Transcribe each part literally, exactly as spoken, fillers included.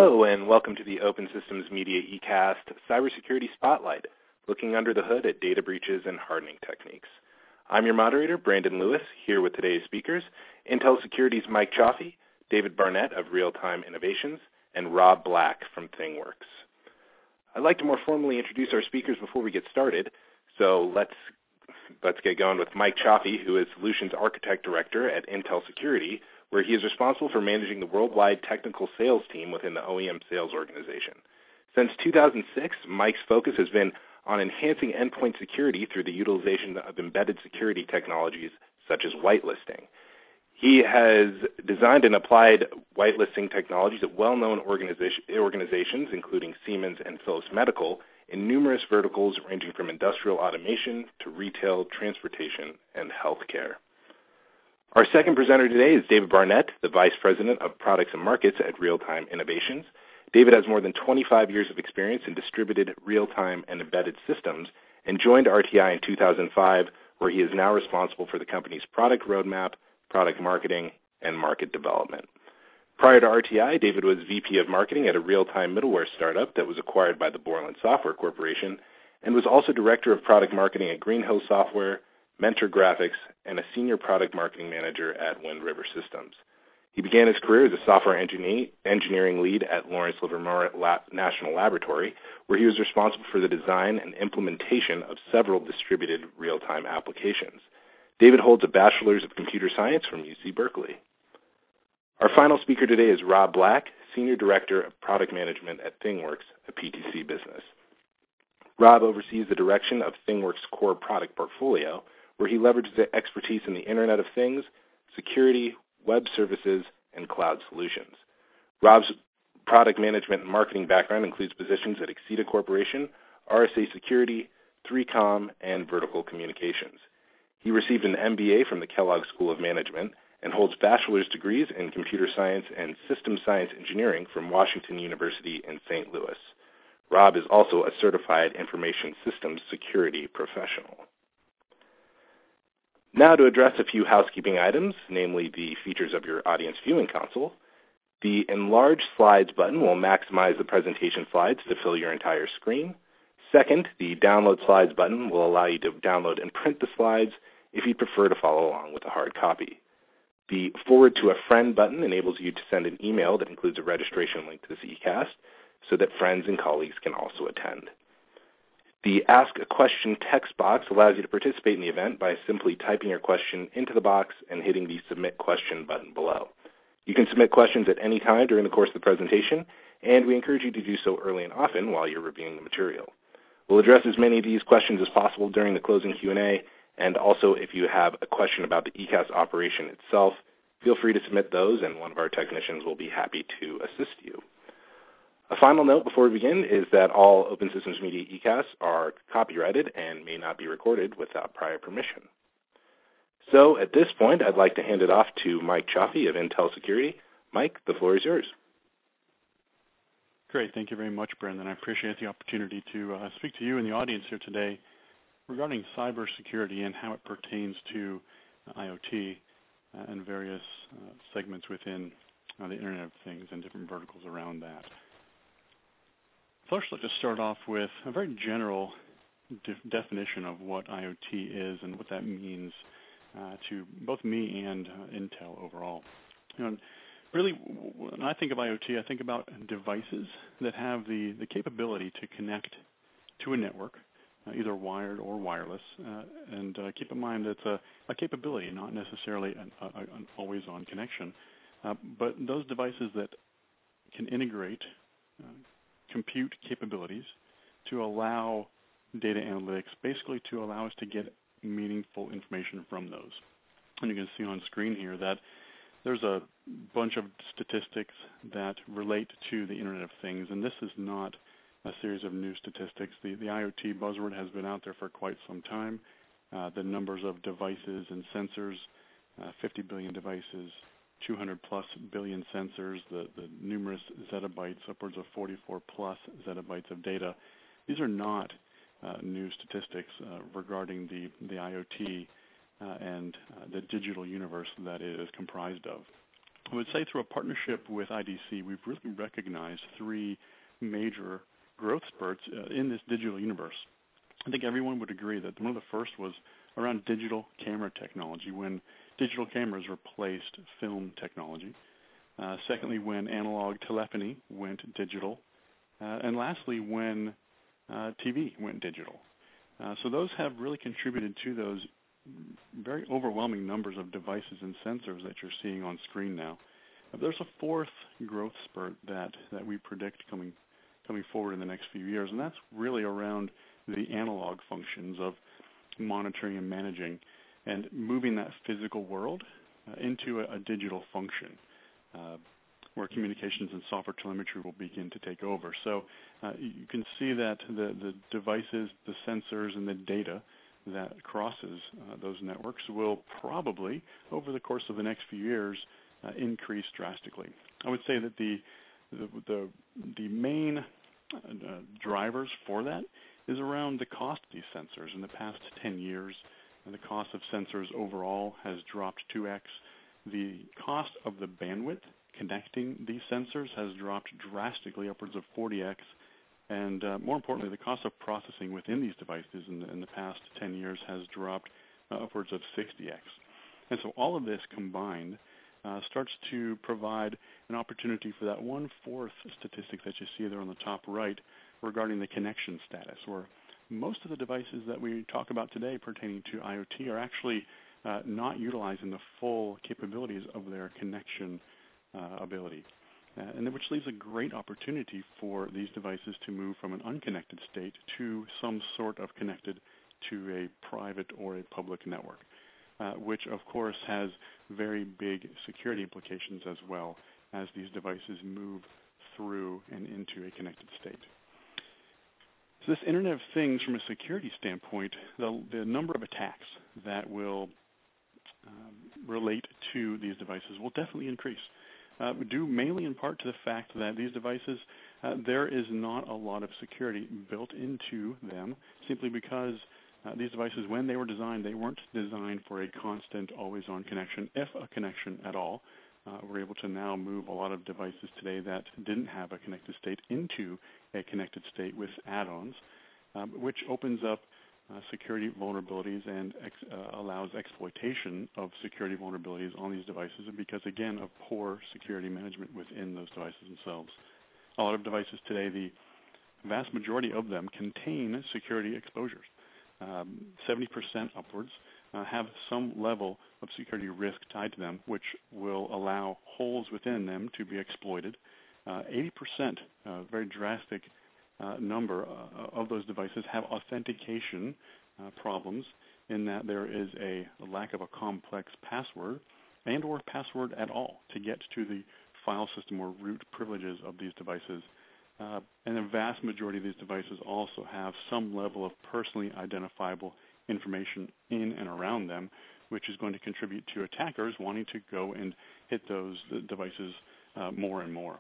Hello, and welcome to the Open Systems Media eCast Cybersecurity Spotlight, looking under the hood at data breaches and hardening techniques. I'm your moderator, Brandon Lewis, here with today's speakers, Intel Security's Mike Chaffee, David Barnett of Real-Time Innovations, and Rob Black from ThingWorx. I'd like to more formally introduce our speakers before we get started, so let's let's get going with Mike Chaffee, who is Solutions Architect Director at Intel Security, where he is responsible for managing the worldwide technical sales team within the O E M sales organization. Since two thousand six, Mike's focus has been on enhancing endpoint security through the utilization of embedded security technologies such as whitelisting. He has designed and applied whitelisting technologies at well-known organization, organizations, including Siemens and Philips Medical, in numerous verticals ranging from industrial automation to retail, transportation, and healthcare. Our second presenter today is David Barnett, the Vice President of Products and Markets at Real-Time Innovations. David has more than twenty-five years of experience in distributed real-time and embedded systems and joined R T I in two thousand five, where he is now responsible for the company's product roadmap, product marketing, and market development. Prior to R T I, David was V P of Marketing at a real-time middleware startup that was acquired by the Borland Software Corporation and was also Director of Product Marketing at Green Hill Software, Mentor Graphics, and a Senior Product Marketing Manager at Wind River Systems. He began his career as a software engineering lead at Lawrence Livermore National Laboratory, where he was responsible for the design and implementation of several distributed real-time applications. David holds a Bachelor's of Computer Science from U C Berkeley. Our final speaker today is Rob Black, Senior Director of Product Management at ThingWorx, a P T C business. Rob oversees the direction of ThingWorx core product portfolio, where he leverages the expertise in the Internet of Things, security, web services, and cloud solutions. Rob's product management and marketing background includes positions at Exeda Corporation, R S A Security, three com, and Vertical Communications. He received an M B A from the Kellogg School of Management and holds bachelor's degrees in computer science and systems science engineering from Washington University in Saint Louis. Rob is also a certified information systems security professional. Now to address a few housekeeping items, namely the features of your audience viewing console. The Enlarge Slides button will maximize the presentation slides to fill your entire screen. Second, the Download Slides button will allow you to download and print the slides if you prefer to follow along with a hard copy. The Forward to a Friend button enables you to send an email that includes a registration link to this eCast so that friends and colleagues can also attend. The Ask a Question text box allows you to participate in the event by simply typing your question into the box and hitting the Submit Question button below. You can submit questions at any time during the course of the presentation, and we encourage you to do so early and often while you're reviewing the material. We'll address as many of these questions as possible during the closing Q and A, and also if you have a question about the eCast operation itself, feel free to submit those, and one of our technicians will be happy to assist you. A final note before we begin is that all Open Systems Media eCasts are copyrighted and may not be recorded without prior permission. So at this point, I'd like to hand it off to Mike Chaffee of Intel Security. Mike, the floor is yours. Great. Thank you very much, Brendan. I appreciate the opportunity to uh, speak to you and the audience here today regarding cybersecurity and how it pertains to uh, IoT uh, and various uh, segments within uh, the Internet of Things and different verticals around that. First, let's just start off with a very general de definition of what IoT is and what that means uh, to both me and uh, Intel overall. You know, really, when I think of IoT, I think about devices that have the, the capability to connect to a network, uh, either wired or wireless. Uh, and uh, keep in mind it's a, a capability, not necessarily an, a, an always-on connection. Uh, but those devices that can integrate uh, compute capabilities to allow data analytics, basically to allow us to get meaningful information from those. And you can see on screen here that there's a bunch of statistics that relate to the Internet of Things, and this is not a series of new statistics. The, the IoT buzzword has been out there for quite some time. Uh, the numbers of devices and sensors, uh, fifty billion devices, two hundred plus billion sensors, the, the numerous zettabytes, upwards of forty-four plus zettabytes of data. These are not uh, new statistics uh, regarding the, the IoT uh, and uh, the digital universe that it is comprised of. I would say through a partnership with I D C, we've really recognized three major growth spurts uh, in this digital universe. I think everyone would agree that one of the first was around digital camera technology, when digital cameras replaced film technology. Uh, secondly, when analog telephony went digital. Uh, and lastly, when uh, T V went digital. Uh, so those have really contributed to those very overwhelming numbers of devices and sensors that you're seeing on screen now. Uh, there's a fourth growth spurt that, that we predict coming coming forward in the next few years, and that's really around the analog functions of monitoring and managing and moving that physical world uh, into a, a digital function uh, where communications and software telemetry will begin to take over. So uh, you can see that the, the devices, the sensors, and the data that crosses uh, those networks will probably, over the course of the next few years, uh, increase drastically. I would say that the the, the, the main uh, drivers for that is around the cost of these sensors. In the past ten years, the cost of sensors overall has dropped two x. The cost of the bandwidth connecting these sensors has dropped drastically, upwards of forty x. And uh, more importantly, the cost of processing within these devices in the, in the past ten years has dropped uh, upwards of sixty x. And so all of this combined uh, starts to provide an opportunity for that one-fourth statistic that you see there on the top right regarding the connection status, where most of the devices that we talk about today pertaining to IoT are actually uh, not utilizing the full capabilities of their connection uh, ability. Uh, and which leaves a great opportunity for these devices to move from an unconnected state to some sort of connected to a private or a public network, uh, which of course has very big security implications as well as these devices move through and into a connected state. So this Internet of Things, from a security standpoint, the, the number of attacks that will um, relate to these devices will definitely increase. Uh, due mainly in part to the fact that these devices, uh, there is not a lot of security built into them, simply because uh, these devices, when they were designed, they weren't designed for a constant, always-on connection, if a connection at all. Uh, we're able to now move a lot of devices today that didn't have a connected state into a connected state with add-ons, um, which opens up Uh, security vulnerabilities and ex, uh, allows exploitation of security vulnerabilities on these devices because, again, of poor security management within those devices themselves. A lot of devices today, the vast majority of them contain security exposures. Um, seventy percent upwards uh, have some level of security risk tied to them, which will allow holes within them to be exploited. Uh, eighty percent, uh, very drastic Uh, number uh, of those devices have authentication uh, problems in that there is a, a lack of a complex password and or password at all to get to the file system or root privileges of these devices. Uh, and the vast majority of these devices also have some level of personally identifiable information in and around them, which is going to contribute to attackers wanting to go and hit those devices uh, more and more.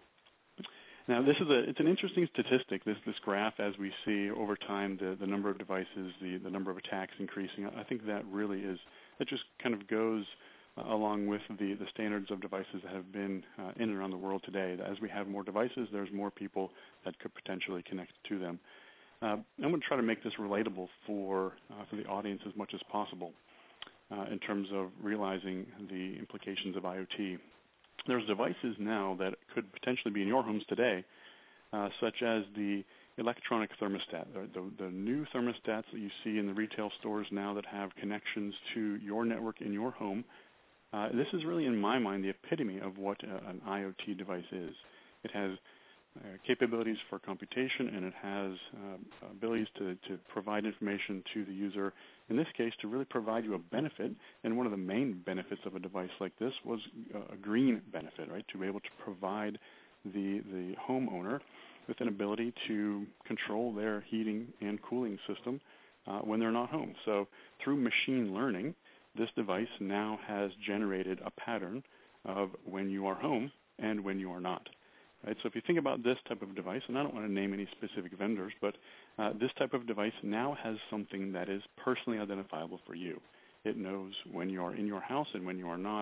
Now, this is a, it's an interesting statistic, this, this graph, as we see over time the, the number of devices, the, the number of attacks increasing. I think that really is, that just kind of goes uh, along with the, the standards of devices that have been uh, in and around the world today. As we have more devices, there's more people that could potentially connect to them. Uh, I'm going to try to make this relatable for, uh, for the audience as much as possible uh, in terms of realizing the implications of IoT. There's devices now that could potentially be in your homes today, uh, such as the electronic thermostat, the, the, the new thermostats that you see in the retail stores now that have connections to your network in your home. Uh, this is really, in my mind, the epitome of what a, an IoT device is. It has uh, capabilities for computation, and it has uh, abilities to, to provide information to the user, in this case, to really provide you a benefit. And one of the main benefits of a device like this was a green benefit, right, to be able to provide the, the homeowner with an ability to control their heating and cooling system uh, when they're not home. So through machine learning, this device now has generated a pattern of when you are home and when you are not. Right? So if you think about this type of device, and I don't want to name any specific vendors, but uh, this type of device now has something that is personally identifiable for you. It knows when you are in your house and when you are not,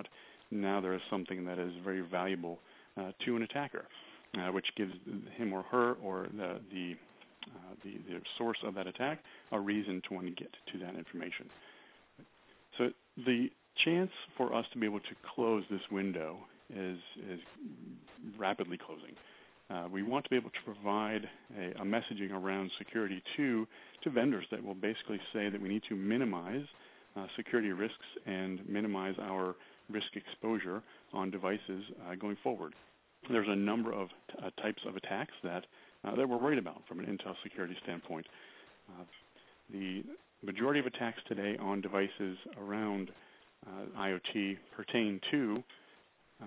now there is something that is very valuable uh, to an attacker, uh, which gives him or her or the the, uh, the the source of that attack a reason to want to get to that information. So the chance for us to be able to close this window is is rapidly closing. Uh, we want to be able to provide a, a messaging around security to to vendors that will basically say that we need to minimize uh, security risks and minimize our risk exposure on devices uh, going forward. There's a number of uh, types of attacks that uh, that we're worried about from an Intel security standpoint. Uh, the majority of attacks today on devices around uh, IoT pertain to uh,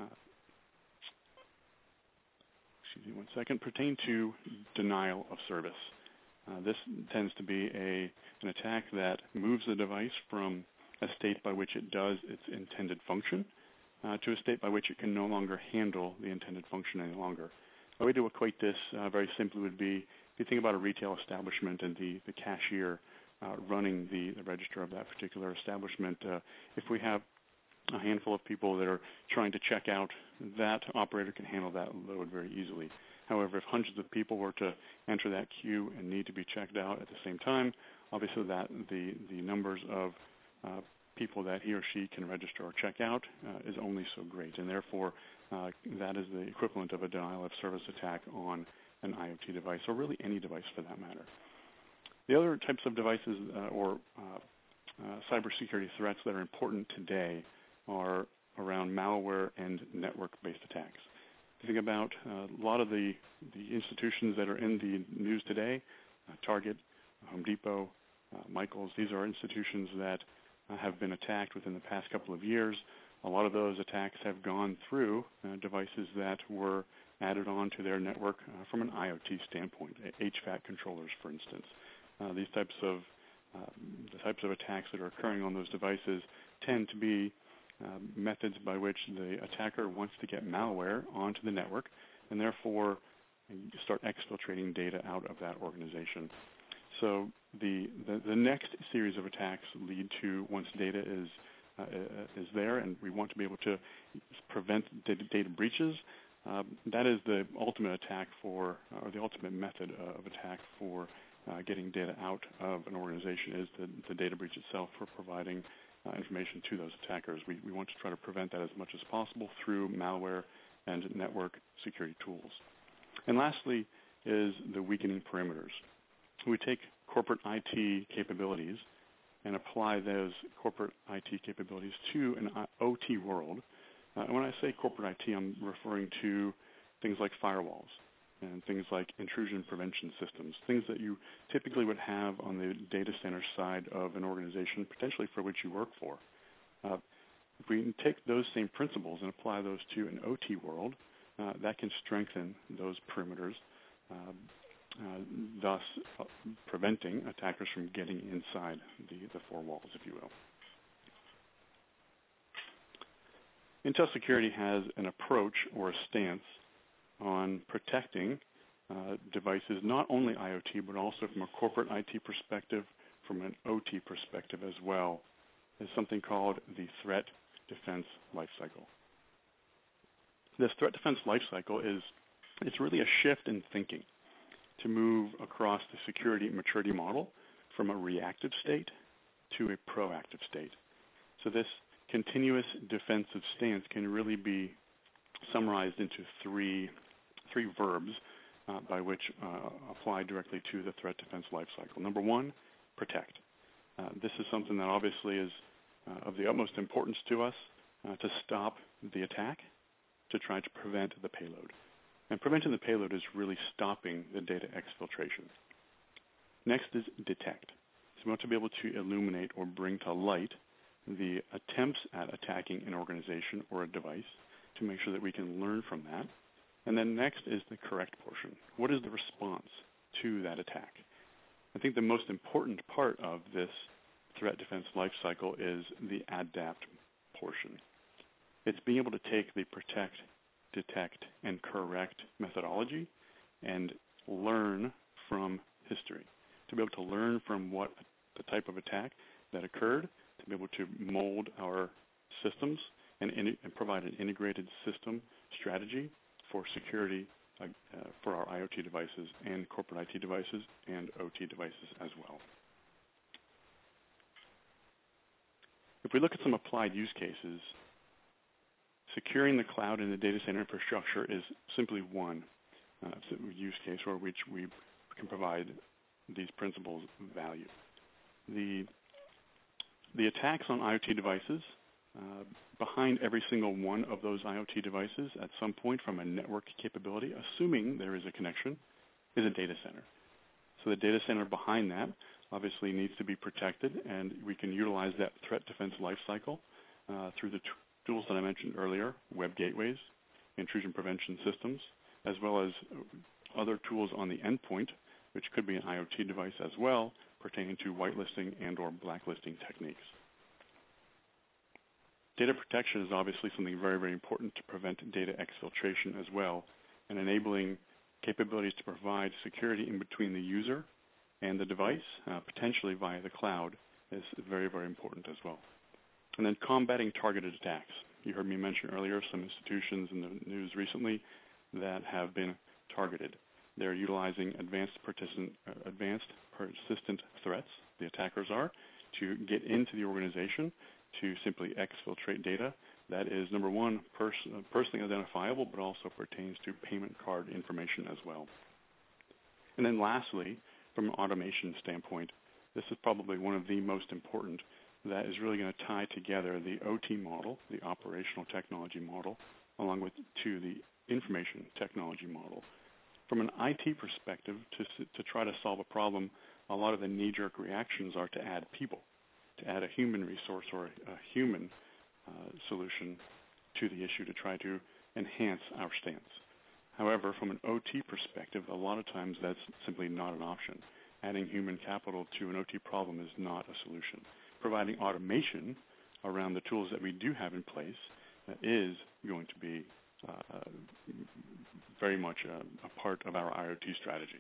excuse me one second, pertain to denial of service. Uh, this tends to be a an attack that moves the device from a state by which it does its intended function uh, to a state by which it can no longer handle the intended function any longer. A way to equate this uh, very simply would be if you think about a retail establishment and the, the cashier uh, running the, the register of that particular establishment. Uh, if we have a handful of people that are trying to check out, that operator can handle that load very easily. However, if hundreds of people were to enter that queue and need to be checked out at the same time, obviously that the, the numbers of uh, people that he or she can register or check out uh, is only so great, and therefore uh, that is the equivalent of a denial of service attack on an IoT device, or really any device for that matter. The other types of devices uh, or uh, uh, cybersecurity threats that are important today are around malware and network-based attacks. If you think about uh, a lot of the, the institutions that are in the news today, uh, Target, Home Depot, uh, Michaels, these are institutions that uh, have been attacked within the past couple of years. A lot of those attacks have gone through uh, devices that were added on to their network uh, from an IoT standpoint, H V A C controllers, for instance. Uh, these types of uh, the types of attacks that are occurring on those devices tend to be uh, methods by which the attacker wants to get malware onto the network and therefore start exfiltrating data out of that organization. So the, the, the next series of attacks lead to, once data is uh, is there and we want to be able to prevent data, data breaches, uh, that is the ultimate attack for, or the ultimate method of attack for uh, getting data out of an organization is the, the data breach itself for providing uh, information to those attackers. We, we want to try to prevent that as much as possible through malware and network security tools. And lastly is the weakening perimeters. We take corporate I T capabilities and apply those corporate I T capabilities to an O T world. Uh, and when I say corporate I T, I'm referring to things like firewalls and things like intrusion prevention systems, things that you typically would have on the data center side of an organization, potentially for which you work for. Uh, if we take those same principles and apply those to an O T world, uh, that can strengthen those perimeters, uh, uh, thus uh, preventing attackers from getting inside the, the four walls, if you will. Intel Security has an approach or a stance on protecting uh, devices, not only IoT, but also from a corporate I T perspective, from an O T perspective as well, is something called the threat defense lifecycle. This threat defense lifecycle is it's really a shift in thinking to move across the security maturity model from a reactive state to a proactive state. So this continuous defensive stance can really be summarized into three, three verbs uh, by which uh, apply directly to the threat defense lifecycle. Number one, protect. Uh, this is something that obviously is uh, of the utmost importance to us uh, to stop the attack, to try to prevent the payload. And preventing the payload is really stopping the data exfiltration. Next is detect. So we want to be able to illuminate or bring to light the attempts at attacking an organization or a device to make sure that we can learn from that. And then next is the correct portion. What is the response to that attack? I think the most important part of this threat defense lifecycle is the adapt portion. It's being able to take the protect, detect, and correct methodology and learn from history, to be able to learn from what the type of attack that occurred, to be able to mold our systems and, in, and provide an integrated system strategy for security uh, uh, for our IoT devices and corporate I T devices and O T devices as well. If we look at some applied use cases, securing the cloud and the data center infrastructure is simply one uh, use case for which we can provide these principles of value. The, the attacks on IoT devices, uh, behind every single one of those IoT devices at some point from a network capability, assuming there is a connection, is a data center. So the data center behind that obviously needs to be protected, and we can utilize that threat defense lifecycle uh, through the tools that I mentioned earlier, web gateways, intrusion prevention systems, as well as other tools on the endpoint, which could be an IoT device as well, pertaining to whitelisting and or blacklisting techniques. Data protection is obviously something very, very important to prevent data exfiltration as well, and enabling capabilities to provide security in between the user and the device, uh, potentially via the cloud, is very, very important as well. And then combating targeted attacks. You heard me mention earlier some institutions in the news recently that have been targeted. They're utilizing advanced, persistent, uh, advanced persistent threats, the attackers are, to get into the organization to simply exfiltrate data that is, number one, pers personally identifiable, but also pertains to payment card information as well. And then lastly, from an automation standpoint, this is probably one of the most important that is really going to tie together the O T model, the operational technology model, along with to the information technology model. From an I T perspective, to, to try to solve a problem, a lot of the knee-jerk reactions are to add people, to add a human resource or a, a human uh, solution to the issue to try to enhance our stance. However, from an O T perspective, a lot of times that's simply not an option. Adding human capital to an O T problem is not a solution. Providing automation around the tools that we do have in place uh, is going to be uh, very much a, a part of our IoT strategy.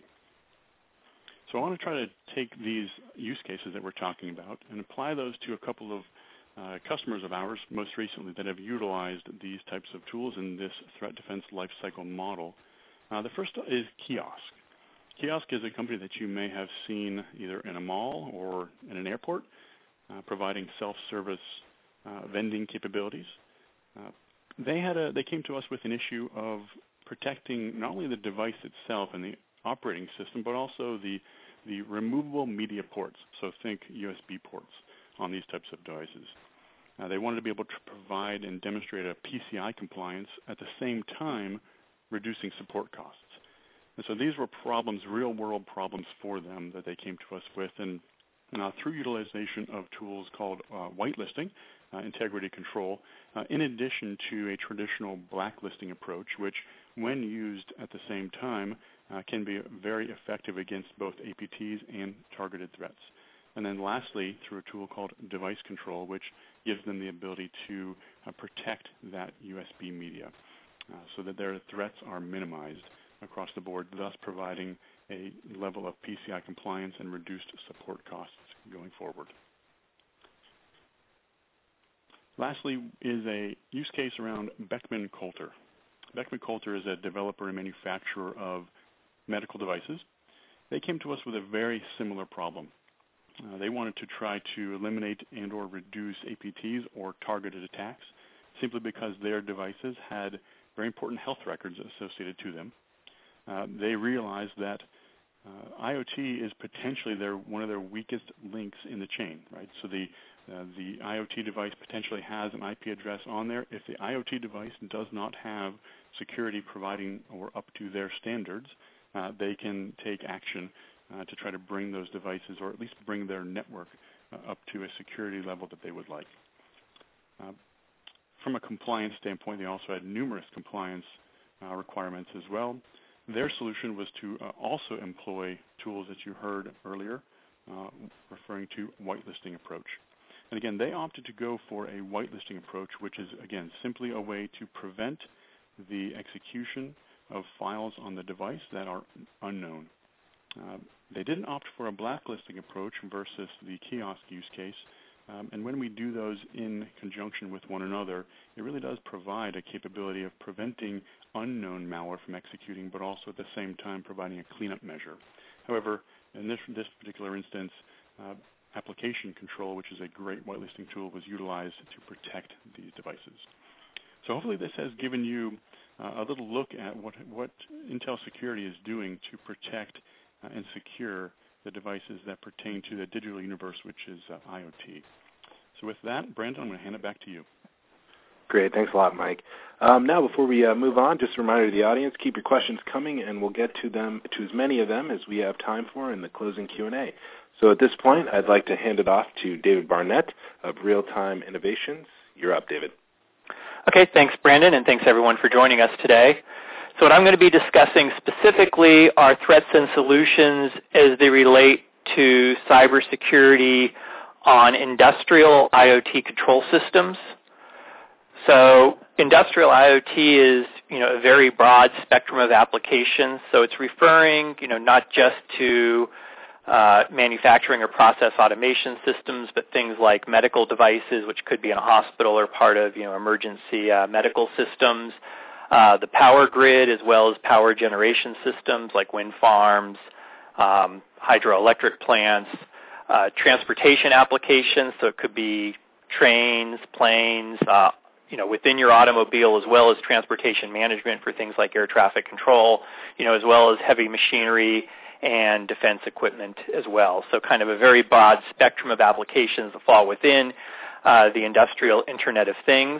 So I want to try to take these use cases that we're talking about and apply those to a couple of uh, customers of ours most recently that have utilized these types of tools in this threat defense lifecycle model. Uh, the first is Kiosk. Kiosk is a company that you may have seen either in a mall or in an airport, uh, providing self-service uh, vending capabilities. Uh, they had a, they came to us with an issue of protecting not only the device itself and the operating system, but also the the removable media ports. So think U S B ports on these types of devices. Uh, they wanted to be able to provide and demonstrate a P C I compliance at the same time reducing support costs. And so these were problems, real-world problems for them that they came to us with. And uh, through utilization of tools called uh, whitelisting, uh, integrity control, uh, in addition to a traditional blacklisting approach, which when used at the same time uh, can be very effective against both A P Ts and targeted threats. And then lastly, through a tool called device control, which gives them the ability to uh, protect that U S B media uh, so that their threats are minimized across the board, thus providing a level of P C I compliance and reduced support costs going forward. Lastly is a use case around Beckman Coulter. Beckman Coulter is a developer and manufacturer of medical devices. They came to us with a very similar problem. Uh, they wanted to try to eliminate and or reduce A P Ts or targeted attacks simply because their devices had very important health records associated to them. Uh, they realized that uh, IoT is potentially their, one of their weakest links in the chain, right? So the, uh, the IoT device potentially has an I P address on there. If the IoT device does not have security providing or up to their standards, uh, they can take action uh, to try to bring those devices or at least bring their network uh, up to a security level that they would like. Uh, from a compliance standpoint, they also had numerous compliance uh, requirements as well. Their solution was to uh, also employ tools that you heard earlier, uh, referring to whitelisting approach. And again, they opted to go for a whitelisting approach, which is, again, simply a way to prevent the execution of files on the device that are unknown. Uh, they didn't opt for a blacklisting approach versus the Kiosk use case Um, and when we do those in conjunction with one another, it really does provide a capability of preventing unknown malware from executing, but also at the same time providing a cleanup measure. However, in this, this particular instance, uh, application control, which is a great whitelisting tool, was utilized to protect these devices. So hopefully this has given you uh, a little look at what, what Intel Security is doing to protect uh, and secure the devices that pertain to the digital universe, which is uh, IoT. So with that, Brandon, I'm going to hand it back to you. Great. Thanks a lot, Mike. Um, now, before we uh, move on, just a reminder to the audience, keep your questions coming, and we'll get to them, to as many of them as we have time for in the closing Q and A. So at this point, I'd like to hand it off to David Barnett of Real-Time Innovations. You're up, David. Okay, thanks, Brandon, and thanks, everyone, for joining us today. So what I'm going to be discussing specifically are threats and solutions as they relate to cybersecurity on industrial IoT control systems. So industrial IoT is, you know, a very broad spectrum of applications. So it's referring, you know, not just to uh, manufacturing or process automation systems, but things like medical devices, which could be in a hospital or part of, you know, emergency uh, medical systems. Uh, the power grid, as well as power generation systems like wind farms, um, hydroelectric plants, uh, transportation applications, so it could be trains, planes, uh, you know, within your automobile, as well as transportation management for things like air traffic control, you know, as well as heavy machinery and defense equipment as well. So kind of a very broad spectrum of applications that fall within uh, the industrial Internet of Things.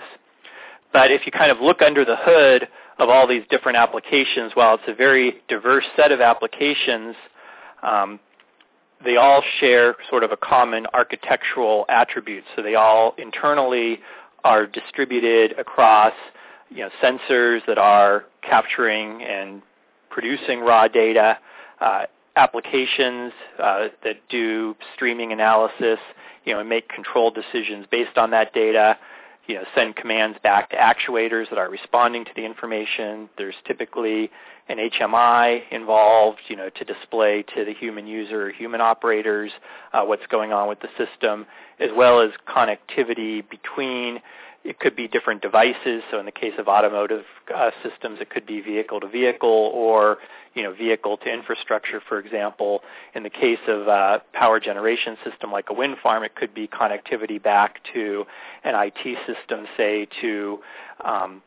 But if you kind of look under the hood of all these different applications, while it's a very diverse set of applications, um, they all share sort of a common architectural attribute. So they all internally are distributed across, you know, sensors that are capturing and producing raw data, uh, applications uh, that do streaming analysis, you know, and make control decisions based on that data. You know, send commands back to actuators that are responding to the information. There's typically an H M I involved, you know, to display to the human user or human operators uh, what's going on with the system, as well as connectivity between. It could be different devices. So in the case of automotive uh, systems, it could be vehicle to vehicle or, you know, vehicle to infrastructure, for example. In the case of a power generation system like a wind farm, it could be connectivity back to an I T system, say, to um,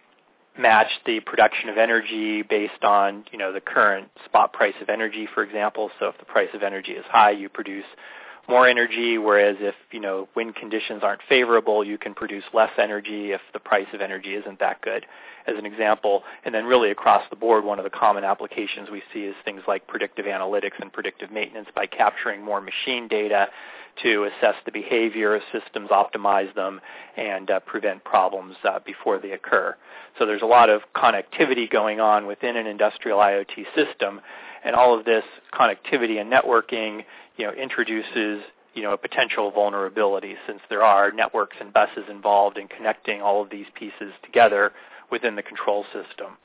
match the production of energy based on, you know, the current spot price of energy, for example. So if the price of energy is high, you produce more energy, whereas if, you know, wind conditions aren't favorable, you can produce less energy if the price of energy isn't that good, as an example. And then really across the board, one of the common applications we see is things like predictive analytics and predictive maintenance by capturing more machine data to assess the behavior of systems, optimize them, and uh, prevent problems uh, before they occur. So there's a lot of connectivity going on within an industrial IoT system, and all of this connectivity and networking, you know, introduces, you know, a potential vulnerability, since there are networks and buses involved in connecting all of these pieces together within the control system.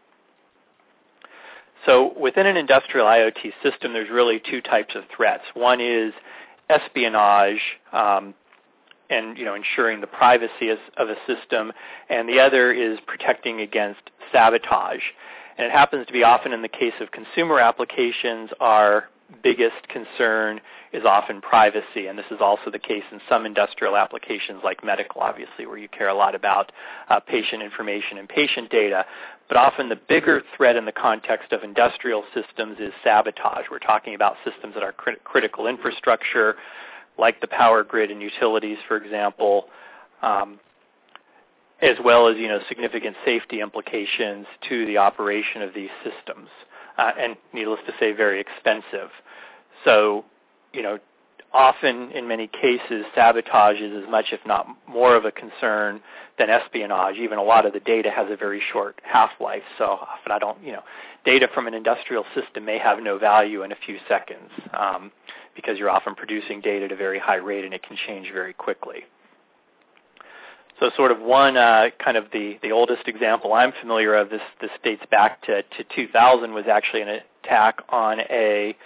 So within an industrial IoT system, there's really two types of threats. One is espionage, um, and, you know, ensuring the privacy of a system, and the other is protecting against sabotage. And it happens to be often in the case of consumer applications, our biggest concern is often privacy, and this is also the case in some industrial applications like medical, obviously, where you care a lot about uh, patient information and patient data. But often the bigger threat in the context of industrial systems is sabotage. We're talking about systems that are crit- critical infrastructure, like the power grid and utilities, for example, um, as well as, you know, significant safety implications to the operation of these systems. Uh, and needless to say, very expensive. So, you know, often in many cases, sabotage is as much, if not more of a concern than espionage. Even a lot of the data has a very short half-life. So often I don't, you know, data from an industrial system may have no value in a few seconds um, because you're often producing data at a very high rate and it can change very quickly. So sort of one uh, kind of the, the oldest example I'm familiar of, this, this dates back to, to two thousand, was actually an attack on a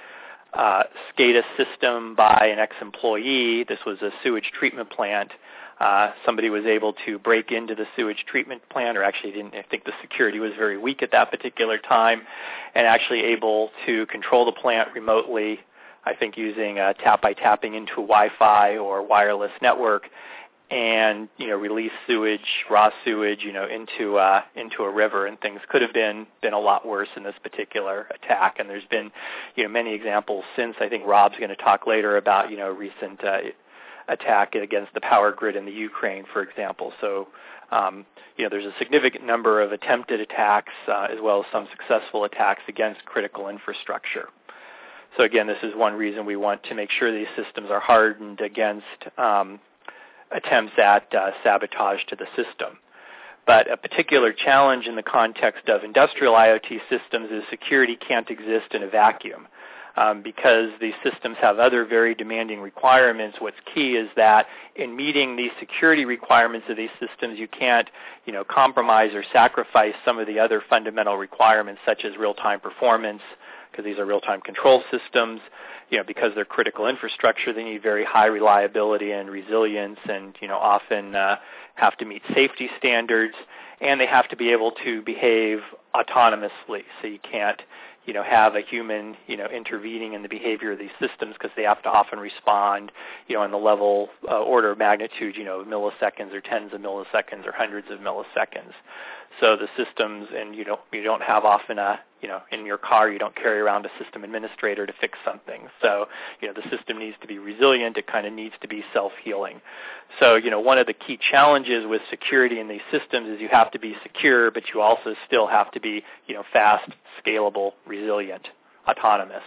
uh, SCADA system by an ex-employee. This was a sewage treatment plant. Uh, somebody was able to break into the sewage treatment plant, or actually didn't, I think the security was very weak at that particular time, and actually able to control the plant remotely, I think using uh, tap by tapping into a Wi-Fi or wireless network, and you know release sewage, raw sewage, you know into uh, into a river, and things could have been been a lot worse in this particular attack. And there's been you know many examples since. I think Rob's going to talk later about you know recent uh, attack against the power grid in the Ukraine, for example. So, um, you know, there's a significant number of attempted attacks uh, as well as some successful attacks against critical infrastructure. So again, this is one reason we want to make sure these systems are hardened against um, attempts at uh, sabotage to the system. But a particular challenge in the context of industrial I O T systems is security can't exist in a vacuum. Um, because these systems have other very demanding requirements. What's key is that in meeting these security requirements of these systems, you can't, you know, compromise or sacrifice some of the other fundamental requirements, such as real-time performance, because these are real-time control systems. You know, because they're critical infrastructure, they need very high reliability and resilience, and you know, often uh, have to meet safety standards, and they have to be able to behave autonomously. So you can't you know, have a human, you know, intervening in the behavior of these systems because they have to often respond, you know, in the level uh, order of magnitude, you know, milliseconds or tens of milliseconds or hundreds of milliseconds. So the systems, and you don't, you don't have often a, you know, in your car you don't carry around a system administrator to fix something. So, you know, the system needs to be resilient. It kind of needs to be self-healing. So, you know, one of the key challenges with security in these systems is you have to be secure, but you also still have to be, you know, fast, scalable, resilient, autonomous.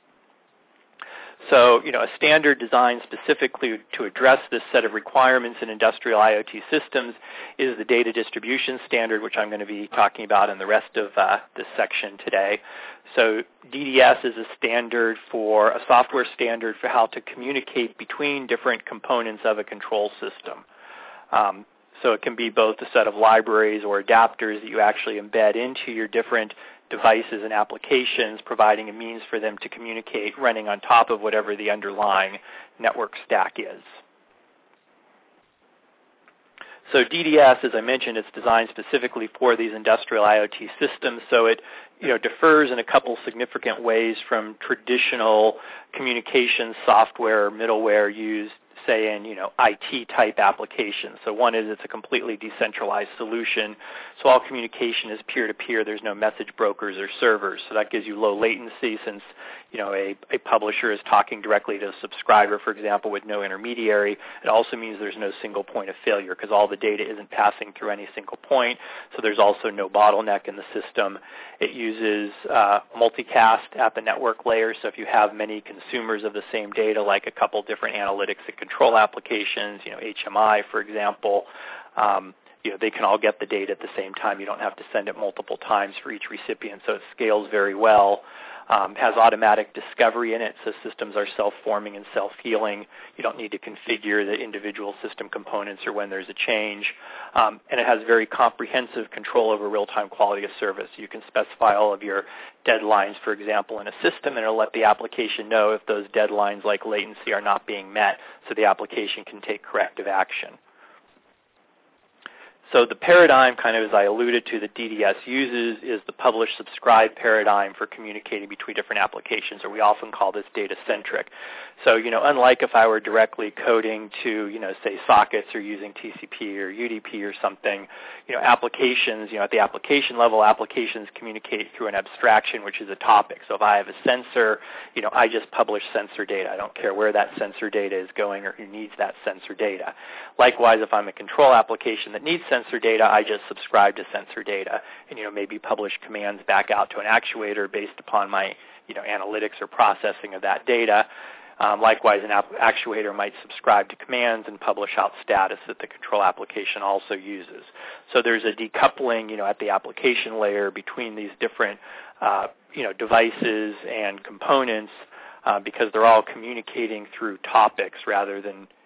So, you know, a standard designed specifically to address this set of requirements in industrial I O T systems is the data distribution standard, which I'm going to be talking about in the rest of uh, this section today. So D D S is a standard for, a software standard for how to communicate between different components of a control system. Um, so it can be both a set of libraries or adapters that you actually embed into your different devices and applications, providing a means for them to communicate running on top of whatever the underlying network stack is. So D D S, as I mentioned, it's designed specifically for these industrial I O T systems, so it you know, differs in a couple significant ways from traditional communications software or middleware used, say, in, you know, I T-type applications. So one is it's a completely decentralized solution. So all communication is peer-to-peer. There's no message brokers or servers. So that gives you low latency since, you know, a, a publisher is talking directly to a subscriber, for example, with no intermediary. It also means there's no single point of failure because all the data isn't passing through any single point. So there's also no bottleneck in the system. It uses uh, multicast at the network layer. So if you have many consumers of the same data, like a couple different analytics and control applications, you know, H M I, for example, um, you know, they can all get the data at the same time. You don't have to send it multiple times for each recipient, so it scales very well. Um, has automatic discovery in it, so systems are self-forming and self-healing. You don't need to configure the individual system components or when there's a change. Um, and it has very comprehensive control over real-time quality of service. You can specify all of your deadlines, for example, in a system, and it'll let the application know if those deadlines like latency are not being met, so the application can take corrective action. So the paradigm, kind of as I alluded to, that D D S uses is the publish-subscribe paradigm for communicating between different applications, or we often call this data-centric. So, you know, unlike if I were directly coding to, you know, say sockets or using T C P or U D P or something, you know, applications, you know, at the application level, applications communicate through an abstraction, which is a topic. So if I have a sensor, you know, I just publish sensor data. I don't care where that sensor data is going or who needs that sensor data. Likewise, if I'm a control application that needs sensor data, I just subscribe to sensor data and, you know, maybe publish commands back out to an actuator based upon my, you know, analytics or processing of that data. Um, likewise, an ap- actuator might subscribe to commands and publish out status that the control application also uses. So there's a decoupling, you know, at the application layer between these different, uh, you know, devices and components uh, because they're all communicating through topics rather than,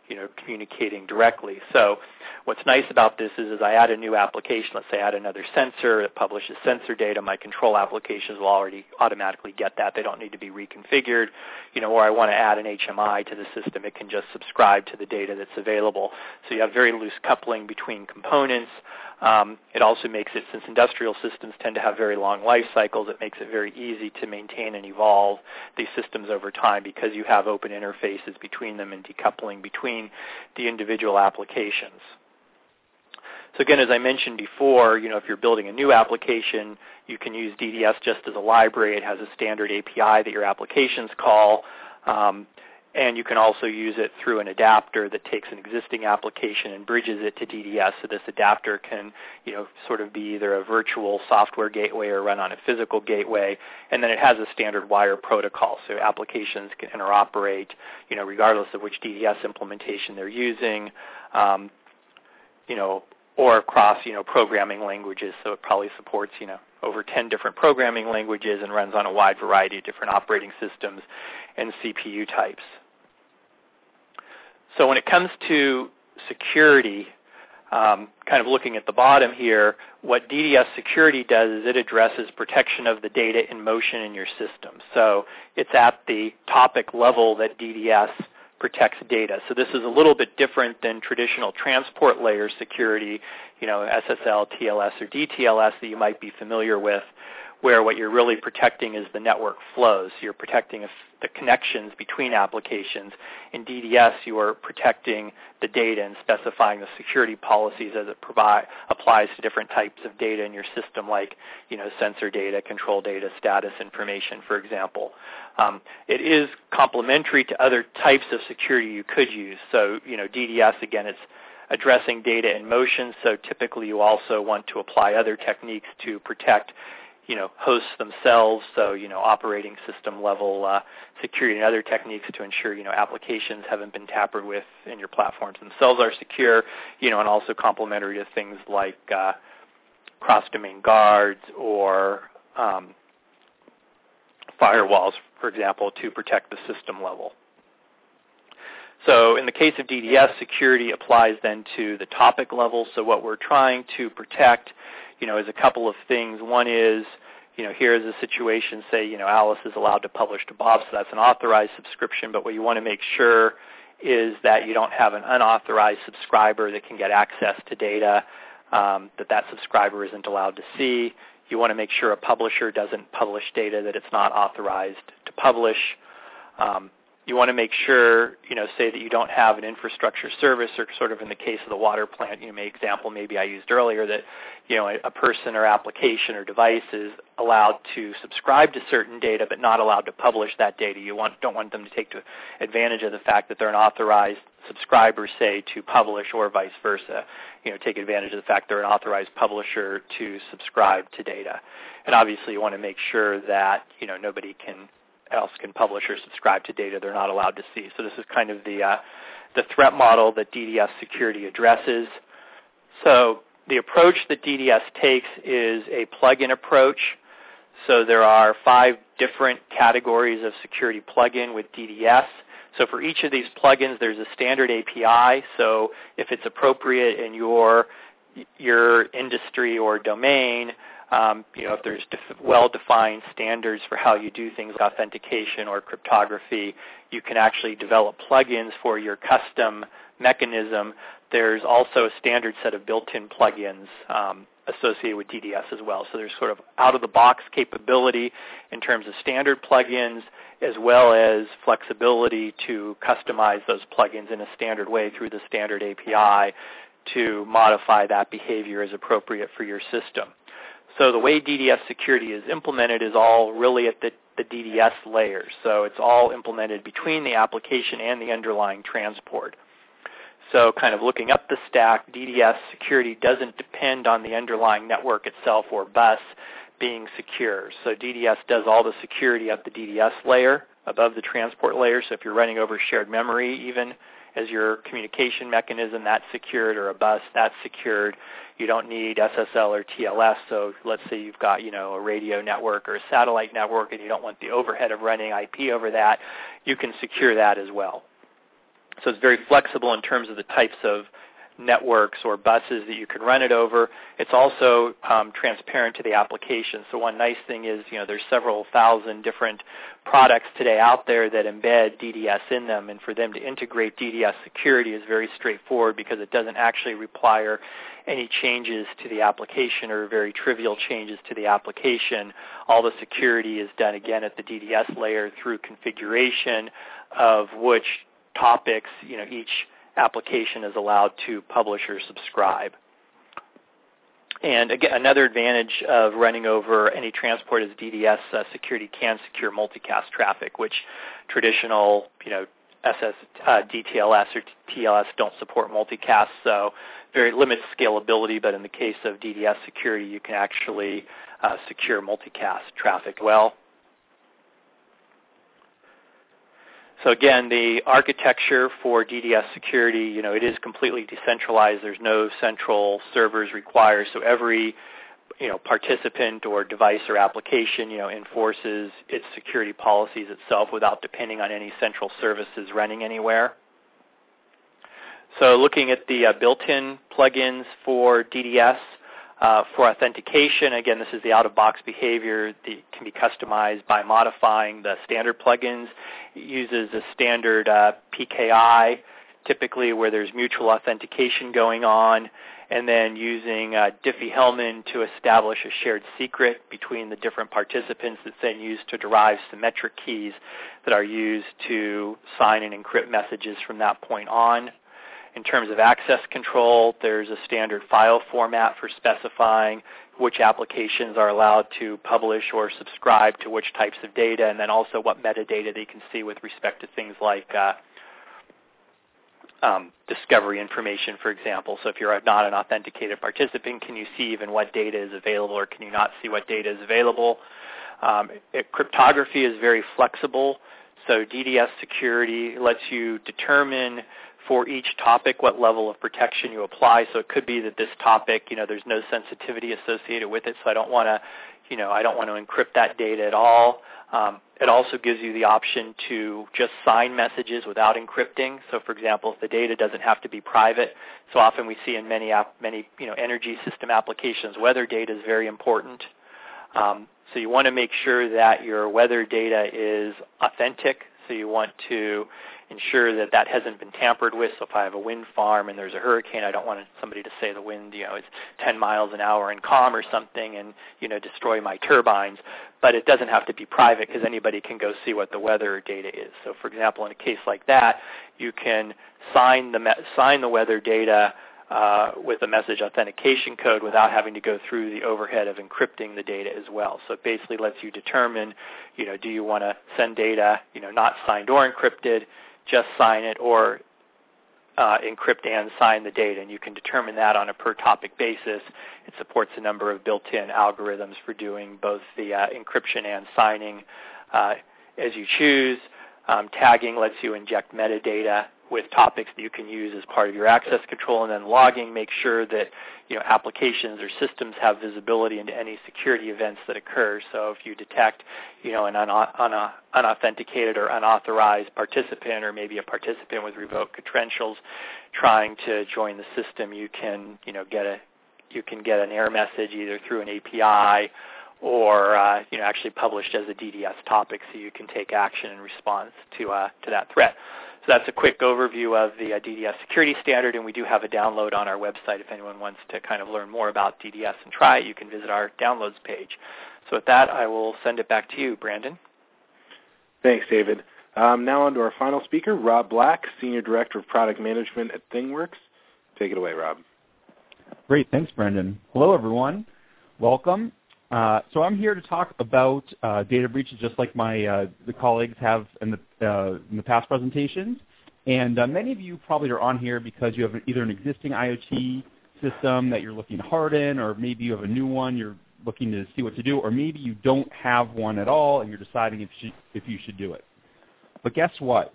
you know, communicating directly. So what's nice about this is, as I add a new application, let's say I add another sensor that publishes sensor data, my control applications will already automatically get that. They don't need to be reconfigured. You know, or I want to add an H M I to the system, it can just subscribe to the data that's available. So you have very loose coupling between components. Um, it also makes it, since industrial systems tend to have very long life cycles, it makes it very easy to maintain and evolve these systems over time because you have open interfaces between them and decoupling between the individual applications. So again, as I mentioned before, you know, if you're building a new application, you can use D D S just as a library. It has a standard A P I that your applications call. Um, And you can also use it through an adapter that takes an existing application and bridges it to D D S. So this adapter can, you know, sort of be either a virtual software gateway or run on a physical gateway. And then it has a standard wire protocol. So applications can interoperate, you know, regardless of which D D S implementation they're using, um, you know, or across, you know, programming languages. So it probably supports, you know, over ten different programming languages and runs on a wide variety of different operating systems and C P U types. So when it comes to security, um, kind of looking at the bottom here, what D D S security does is it addresses protection of the data in motion in your system. So it's at the topic level that D D S protects data. So this is a little bit different than traditional transport layer security, you know, S S L, T L S, or D T L S that you might be familiar with, where what you're really protecting is the network flows. You're protecting the connections between applications. In D D S, you are protecting the data and specifying the security policies as it provide, applies to different types of data in your system, like, you know, sensor data, control data, status information, for example. Um, it is complementary to other types of security you could use. So, you know, D D S, again, it's addressing data in motion, so typically you also want to apply other techniques to protect, you know, hosts themselves, so, you know, operating system level uh, security and other techniques to ensure, you know, applications haven't been tampered with and your platforms themselves are secure, you know, and also complementary to things like uh, cross-domain guards or um, firewalls, for example, to protect the system level. So in the case of D D S, security applies then to the topic level. So what we're trying to protect, you know, is a couple of things. One is, you know, here is a situation, say, you know, Alice is allowed to publish to Bob, so that's an authorized subscription, but what you want to make sure is that you don't have an unauthorized subscriber that can get access to data um, that that subscriber isn't allowed to see. You want to make sure a publisher doesn't publish data that it's not authorized to publish. Um, You want to make sure, you know, say that you don't have an infrastructure service, or sort of in the case of the water plant, you know, example maybe I used earlier, that, you know, a, a person or application or device is allowed to subscribe to certain data but not allowed to publish that data. You want, don't want them to take to advantage of the fact that they're an authorized subscriber, say, to publish, or vice versa. You know, take advantage of the fact they're an authorized publisher to subscribe to data. And obviously you want to make sure that, you know, nobody can else can publish or subscribe to data they're not allowed to see. So this is kind of the uh, the threat model that D D S security addresses. So the approach that D D S takes is a plugin approach. So there are five different categories of security plugin with D D S. So for each of these plugins, there's a standard A P I. So if it's appropriate in your your industry or domain, Um, you know, if there's def- well-defined standards for how you do things like authentication or cryptography, you can actually develop plugins for your custom mechanism. There's also a standard set of built-in plugins um, associated with D D S as well. So there's sort of out-of-the-box capability in terms of standard plugins, as well as flexibility to customize those plugins in a standard way through the standard A P I to modify that behavior as appropriate for your system. So the way D D S security is implemented is all really at the, the D D S layer. So it's all implemented between the application and the underlying transport. So kind of looking up the stack, D D S security doesn't depend on the underlying network itself or bus being secure. So D D S does all the security at the D D S layer above the transport layer. So if you're running over shared memory, even as your communication mechanism, that's secured, or a bus, that's secured. You don't need S S L or T L S. So let's say you've got, you know, a radio network or a satellite network and you don't want the overhead of running I P over that, you can secure that as well. So it's very flexible in terms of the types of networks or buses that you can run it over. It's also um, transparent to the application. So one nice thing is, you know, there's several thousand different products today out there that embed D D S in them, and for them to integrate D D S security is very straightforward because it doesn't actually require any changes to the application or very trivial changes to the application. All the security is done again at the D D S layer through configuration of which topics, you know, each application is allowed to publish or subscribe. And again, another advantage of running over any transport is D D S uh, security can secure multicast traffic, which traditional, you know, S S, uh, D T L S or T L S don't support multicast, so very limits scalability. But in the case of D D S security, you can actually uh, secure multicast traffic well. So again, the architecture for D D S security, you know, it is completely decentralized. There's no central servers required. So every, you know, participant or device or application, you know, enforces its security policies itself without depending on any central services running anywhere. So looking at the uh, built-in plugins for D D S, Uh, for authentication, again, this is the out-of-box behavior that can be customized by modifying the standard plugins. It uses a standard uh, P K I, typically where there's mutual authentication going on, and then using uh, Diffie-Hellman to establish a shared secret between the different participants that's then used to derive symmetric keys that are used to sign and encrypt messages from that point on. In terms of access control, there's a standard file format for specifying which applications are allowed to publish or subscribe to which types of data, and then also what metadata they can see with respect to things like uh, um, discovery information, for example. So if you're not an authenticated participant, can you see even what data is available, or can you not see what data is available? Um, it, cryptography is very flexible, so D D S security lets you determine for each topic what level of protection you apply. So it could be that this topic, you know, there's no sensitivity associated with it, so I don't want to, you know, I don't want to encrypt that data at all. Um, it also gives you the option to just sign messages without encrypting. So, for example, if the data doesn't have to be private, so often we see in many, app, many, you know, energy system applications, weather data is very important. Um, so you want to make sure that your weather data is authentic. So you want to ensure that that hasn't been tampered with. So if I have a wind farm and there's a hurricane, I don't want somebody to say the wind, you know, is ten miles an hour and calm or something and, you know, destroy my turbines. But it doesn't have to be private because anybody can go see what the weather data is. So, for example, in a case like that, you can sign the, me- sign the weather data Uh, with a message authentication code without having to go through the overhead of encrypting the data as well. So it basically lets you determine, you know, do you want to send data, you know, not signed or encrypted, just sign it, or uh, encrypt and sign the data, and you can determine that on a per topic basis. It supports a number of built-in algorithms for doing both the uh, encryption and signing uh, as you choose. Um, tagging lets you inject metadata with topics that you can use as part of your access control, and then logging makes sure that, you know, applications or systems have visibility into any security events that occur. So if you detect, you know, an un- un- unauthenticated or unauthorized participant, or maybe a participant with revoked credentials trying to join the system, you can, you know, get a you can get an error message either through an A P I or uh, you know, actually published as a D D S topic, so you can take action in response to uh, to that threat. So that's a quick overview of the uh, D D S security standard, and we do have a download on our website. If anyone wants to kind of learn more about D D S and try it, you can visit our downloads page. So with that, I will send it back to you, Brandon. Thanks, David. Um, now on to our final speaker, Rob Black, Senior Director of Product Management at ThingWorx. Take it away, Rob. Great. Thanks, Brandon. Hello, everyone. Welcome. Uh, so I'm here to talk about uh, data breaches, just like my uh, the colleagues have in the uh, in the past presentations. And uh, many of you probably are on here because you have either an existing IoT system that you're looking to harden, or maybe you have a new one you're looking to see what to do, or maybe you don't have one at all and you're deciding if you, if you should do it. But guess what?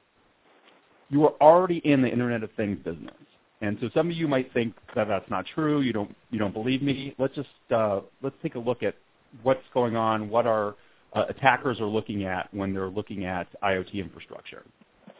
You are already in the Internet of Things business. And so some of you might think that that's not true. You don't you don't believe me. Let's just uh, let's take a look at what's going on, what our uh, attackers are looking at when they're looking at IoT infrastructure.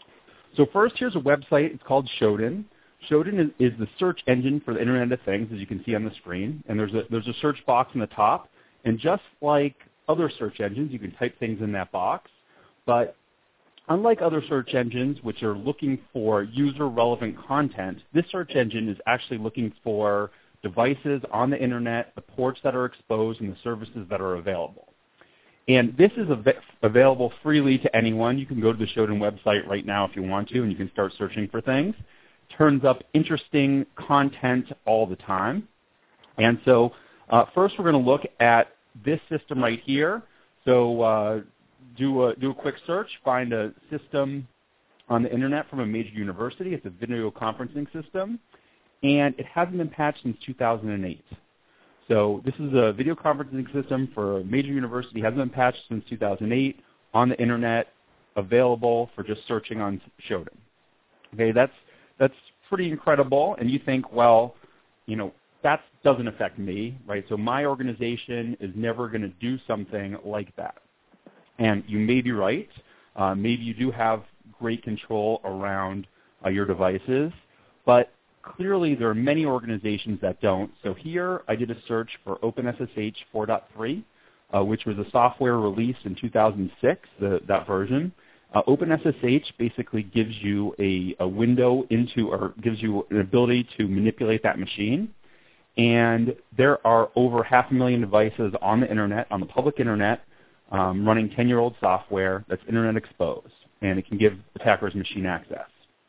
So first, here's a website. It's called Shodan. Shodan is, is the search engine for the Internet of Things, as you can see on the screen. And there's a, there's a search box on the top. And just like other search engines, you can type things in that box. But unlike other search engines, which are looking for user-relevant content, this search engine is actually looking for devices on the Internet, the ports that are exposed, and the services that are available. And this is av- available freely to anyone. You can go to the Shodan website right now if you want to, and you can start searching for things. Turns up interesting content all the time. And so uh, first we're going to look at this system right here. So uh, do, a, do a quick search, find a system on the Internet from a major university. It's a video conferencing system, and it hasn't been patched since two thousand eight. So this is a video conferencing system for a major university, hasn't been patched since two thousand eight, on the Internet, available for just searching on Shodan. Okay, that's that's pretty incredible, and you think, well, you know, that doesn't affect me, right? So my organization is never going to do something like that. And you may be right. Uh, maybe you do have great control around uh, your devices, but clearly there are many organizations that don't. So here I did a search for OpenSSH four point three, uh, which was a software released in two thousand six, the, that version. Uh, OpenSSH basically gives you a, a window into, or gives you an ability to manipulate that machine. And there are over half a million devices on the Internet, on the public Internet, um, running ten-year-old software that's Internet exposed, and it can give attackers machine access.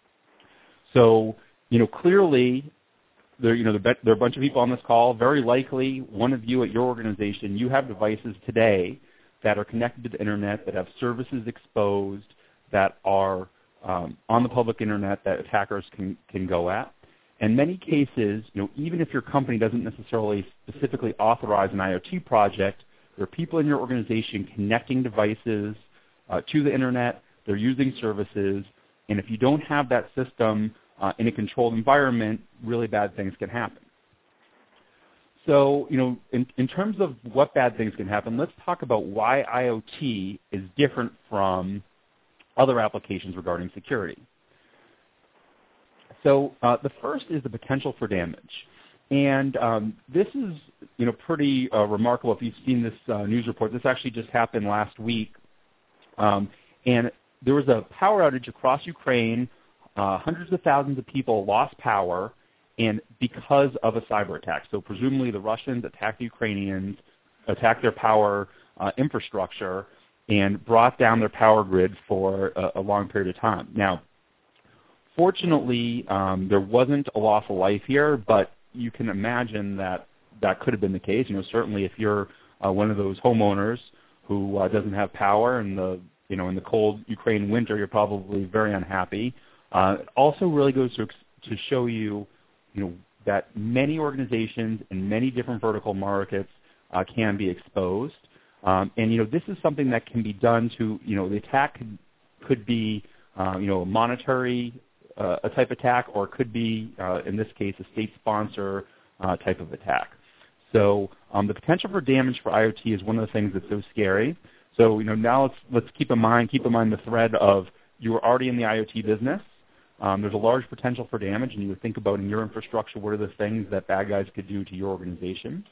So, you know, clearly, there, you know, there are a bunch of people on this call. Very likely, one of you at your organization, you have devices today that are connected to the Internet, that have services exposed, that are um, on the public Internet that attackers can, can go at. In many cases, you know, even if your company doesn't necessarily specifically authorize an IoT project, there are people in your organization connecting devices uh, to the Internet. They're using services, and if you don't have that system uh, in a controlled environment, really bad things can happen. So, you know, in, in terms of what bad things can happen, let's talk about why IoT is different from other applications regarding security. So uh, the first is the potential for damage. And um, this is, you know, pretty uh, remarkable if you've seen this uh, news report. This actually just happened last week. Um, and there was a power outage across Ukraine. Uh, hundreds of thousands of people lost power, and because of a cyber attack. So presumably the Russians attacked the Ukrainians, attacked their power uh, infrastructure, and brought down their power grid for a, a long period of time. Now, fortunately, um, there wasn't a loss of life here, but you can imagine that that could have been the case. You know, certainly if you're uh, one of those homeowners who uh, doesn't have power in the, you know, in the cold Ukraine winter, you're probably very unhappy. Uh, it also really goes to, to show you, you know, that many organizations in many different vertical markets uh, can be exposed. Um, and, you know, this is something that can be done to, you know, the attack could, could be, uh, you know, a monetary uh, a type attack, or it could be, uh, in this case, a state sponsor uh, type of attack. So um, the potential for damage for IoT is one of the things that's so scary. So, you know, now let's, let's keep in mind, keep in mind the thread of you are already in the IoT business. Um, there's a large potential for damage, and you would think about in your infrastructure, what are the things that bad guys could do to your organization.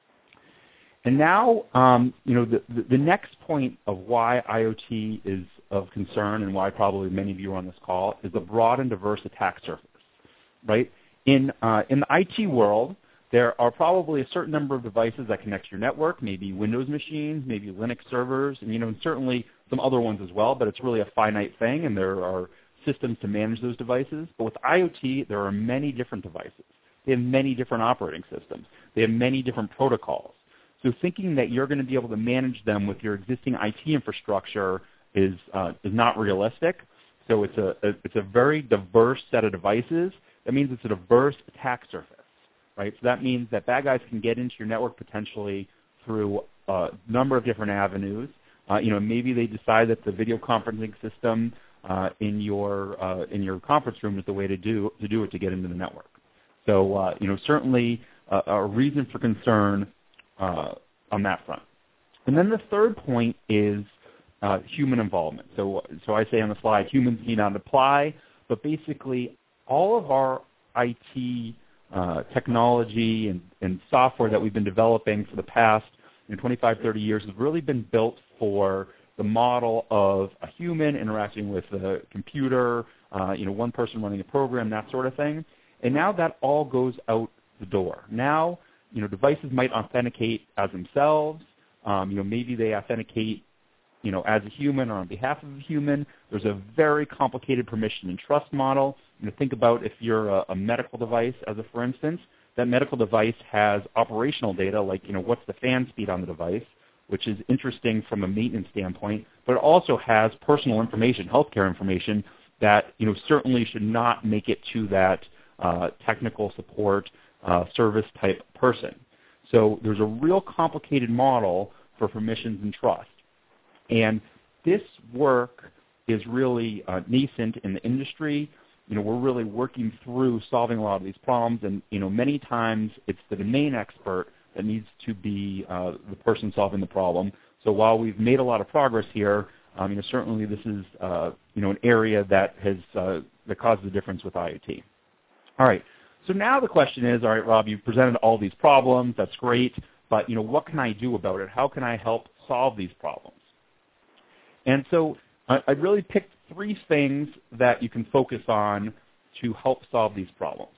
And now, um, you know, the, the, the next point of why IoT is of concern, and why probably many of you are on this call, is the broad and diverse attack surface, right? In, uh, in the I T world, there are probably a certain number of devices that connect to your network, maybe Windows machines, maybe Linux servers, and, you know, and certainly some other ones as well, but it's really a finite thing, and there are systems to manage those devices. But with IoT, there are many different devices. They have many different operating systems. They have many different protocols. So thinking that you're going to be able to manage them with your existing I T infrastructure is uh, is not realistic. So it's a, a it's a very diverse set of devices. That means it's a diverse attack surface, right? So that means that bad guys can get into your network potentially through a number of different avenues. Uh, you know, maybe they decide that the video conferencing system uh, in your uh, in your conference room is the way to do to do it to get into the network. So uh, you know, certainly uh, a reason for concern uh, on that front. And then the third point is uh, human involvement. So, so I say on the slide, humans need not apply, but basically all of our I T uh, technology and, and software that we've been developing for the past you know, twenty-five, thirty years has really been built for the model of a human interacting with a computer, uh, you know, one person running a program, that sort of thing. And now that all goes out the door. Now, you know, devices might authenticate as themselves. Um, you know, maybe they authenticate, you know, as a human or on behalf of a human. There's a very complicated permission and trust model. You know, think about if you're a, a medical device, as a for instance, that medical device has operational data, like, you know, what's the fan speed on the device, which is interesting from a maintenance standpoint, but it also has personal information, healthcare information that, you know, certainly should not make it to that uh, technical support uh, service type person. So there's a real complicated model for permissions and trust. And this work is really uh, nascent in the industry. You know, we're really working through solving a lot of these problems, and, you know, many times it's the domain expert that needs to be uh, the person solving the problem. So while we've made a lot of progress here, um, you know, certainly this is, uh, you know, an area that has uh, that causes a difference with I O T. All right. So now the question is, all right, Rob, you've presented all these problems. That's great, but, you know, what can I do about it? How can I help solve these problems? And so I, I really picked three things that you can focus on to help solve these problems.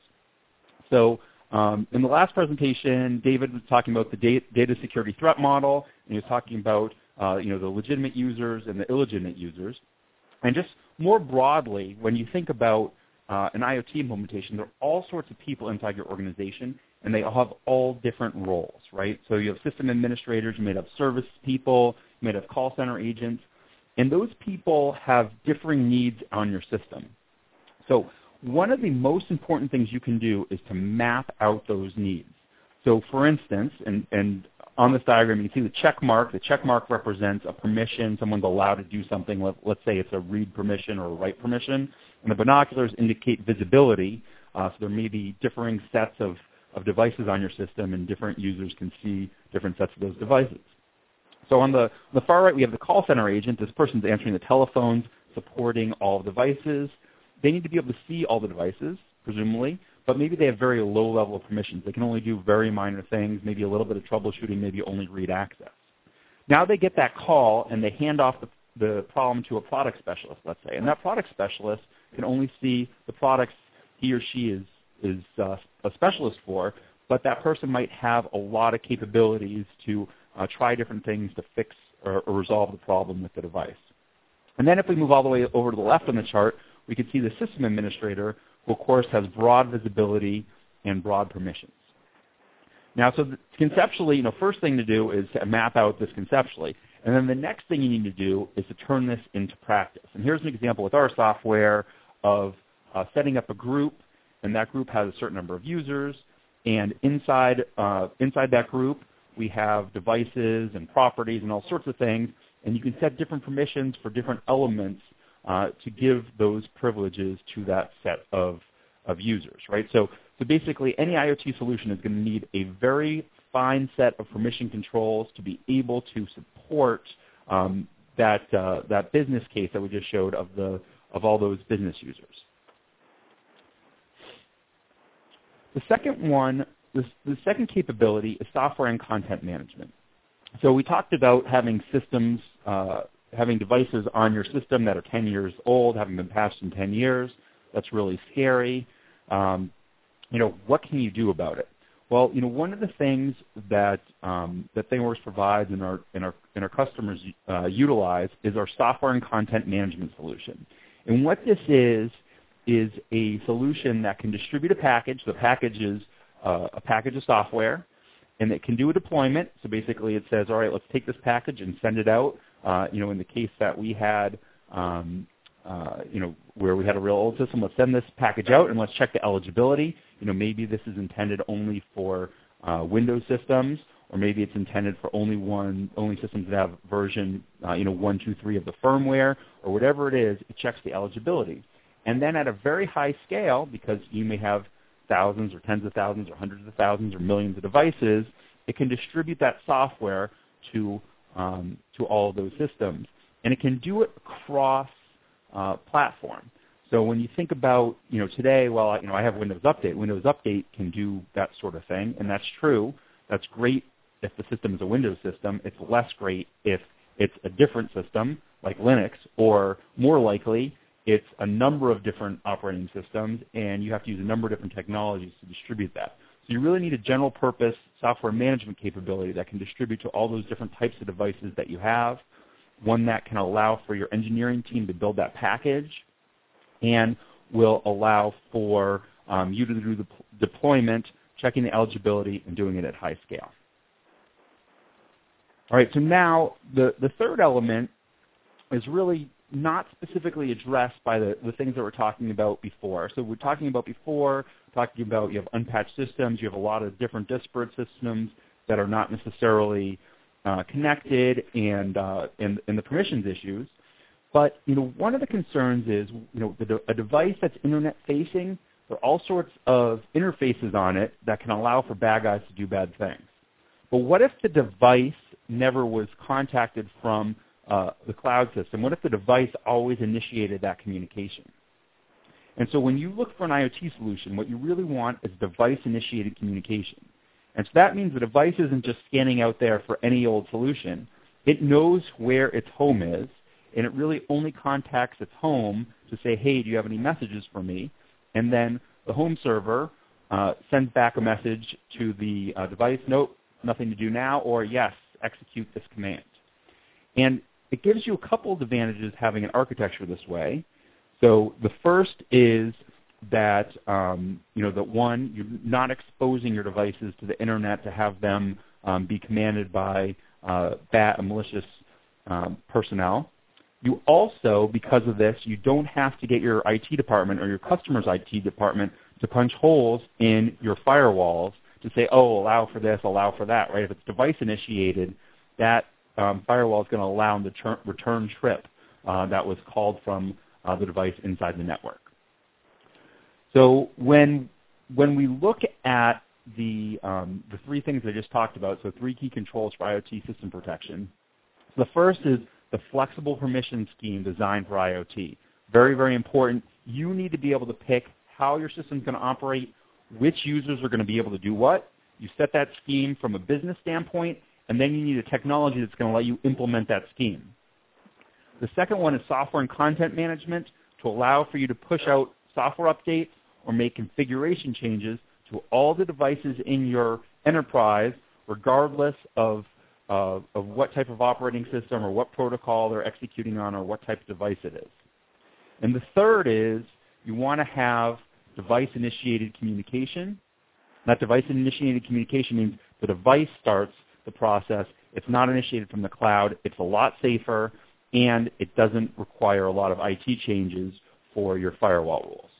So um, in the last presentation, David was talking about the data, data security threat model, and he was talking about uh, you know, the legitimate users and the illegitimate users. And just more broadly, when you think about uh, an I O T implementation, there are all sorts of people inside your organization, and they all have all different roles, right? So you have system administrators, you may have service people, you may have call center agents, and those people have differing needs on your system. So one of the most important things you can do is to map out those needs. So for instance, and, and on this diagram you can see the check mark. The check mark represents a permission. Someone's allowed to do something. Let, let's say it's a read permission or a write permission. And the binoculars indicate visibility. Uh, so there may be differing sets of, of devices on your system, and different users can see different sets of those devices. So on the, on the far right, we have the call center agent. This person's answering the telephones, supporting all devices. They need to be able to see all the devices, presumably, but maybe they have very low level of permissions. They can only do very minor things, maybe a little bit of troubleshooting, maybe only read access. Now they get that call, and they hand off the, the problem to a product specialist, let's say. And that product specialist can only see the products he or she is, is uh, a specialist for, but that person might have a lot of capabilities to uh, try different things to fix or, or resolve the problem with the device. And then if we move all the way over to the left on the chart, we can see the system administrator, who of course has broad visibility and broad permissions. Now, so the, conceptually, you know, first thing to do is to map out this conceptually. And then the next thing you need to do is to turn this into practice. And here's an example with our software of uh, setting up a group, and that group has a certain number of users. And inside, uh, inside that group, we have devices and properties and all sorts of things. And you can set different permissions for different elements uh, to give those privileges to that set of, of users, right? So, so basically, any I O T solution is going to need a very fine set of permission controls to be able to support um, that, uh, that business case that we just showed of, the, of all those business users. The second one, the, the second capability is software and content management. So we talked about having systems, uh, having devices on your system that are ten years old, having been patched in ten years. That's really scary. Um, you know, what can you do about it? Well, you know, one of the things that um, that ThingWorx provides and our and our and our customers uh, utilize is our software and content management solution. And what this is is a solution that can distribute a package. The package is uh, a package of software, and it can do a deployment. So basically, it says, all right, let's take this package and send it out. Uh, you know, in the case that we had, um, uh, you know, where we had a real old system, let's send this package out and let's check the eligibility. You know, maybe this is intended only for uh, Windows systems, or maybe it's intended for only one, only systems that have version, uh, you know, one, two, three of the firmware, or whatever it is. It checks the eligibility, and then at a very high scale, because you may have thousands or tens of thousands or hundreds of thousands or millions of devices, it can distribute that software to um, to all of those systems. and it can do it across uh, platform. So when you think about, you know, today, well, you know, I have Windows Update. Windows Update can do that sort of thing, and that's true. That's great if the system is a Windows system. It's less great if it's a different system like Linux, or more likely, it's a number of different operating systems, and you have to use a number of different technologies to distribute that. So you really need a general purpose software management capability that can distribute to all those different types of devices that you have, one that can allow for your engineering team to build that package, and will allow for um, you to do the deployment, checking the eligibility, and doing it at high scale. All right, so now the, the third element is really not specifically addressed by the, the things that we're talking about before. So we're talking about before, talking about you have unpatched systems, you have a lot of different disparate systems that are not necessarily uh, connected, and, uh, and, and the permissions issues. But you know, one of the concerns is, you know, the, a device that's internet-facing, there are all sorts of interfaces on it that can allow for bad guys to do bad things. But what if the device never was contacted from uh, the cloud system? What if the device always initiated that communication? And so when you look for an IoT solution, what you really want is device-initiated communication. And so that means the device isn't just scanning out there for any old solution. It knows where its home is, and it really only contacts its home to say, hey, do you have any messages for me? And then the home server uh, sends back a message to the uh, device, nope, nothing to do now, or yes, execute this command. And it gives you a couple of advantages having an architecture this way. So the first is that, um, you know, that one, you're not exposing your devices to the internet to have them um, be commanded by uh, bad, malicious um, personnel. You also, because of this, you don't have to get your I T department or your customer's I T department to punch holes in your firewalls to say, oh, allow for this, allow for that, right? If it's device initiated, that um, firewall is going to allow the ter- return trip uh, that was called from uh, the device inside the network. So when when we look at the um, the three things I just talked about, so three key controls for IoT system protection, the first is the flexible permission scheme designed for IoT. Very, very important. You need to be able to pick how your system is going to operate, which users are going to be able to do what. You set that scheme from a business standpoint, and then you need a technology that's going to let you implement that scheme. The second one is software and content management to allow for you to push out software updates or make configuration changes to all the devices in your enterprise, regardless of Uh, of what type of operating system or what protocol they're executing on or what type of device it is. And the third is you want to have device-initiated communication. That device-initiated communication means the device starts the process. It's not initiated from the cloud. It's a lot safer, and it doesn't require a lot of I T changes for your firewall rules.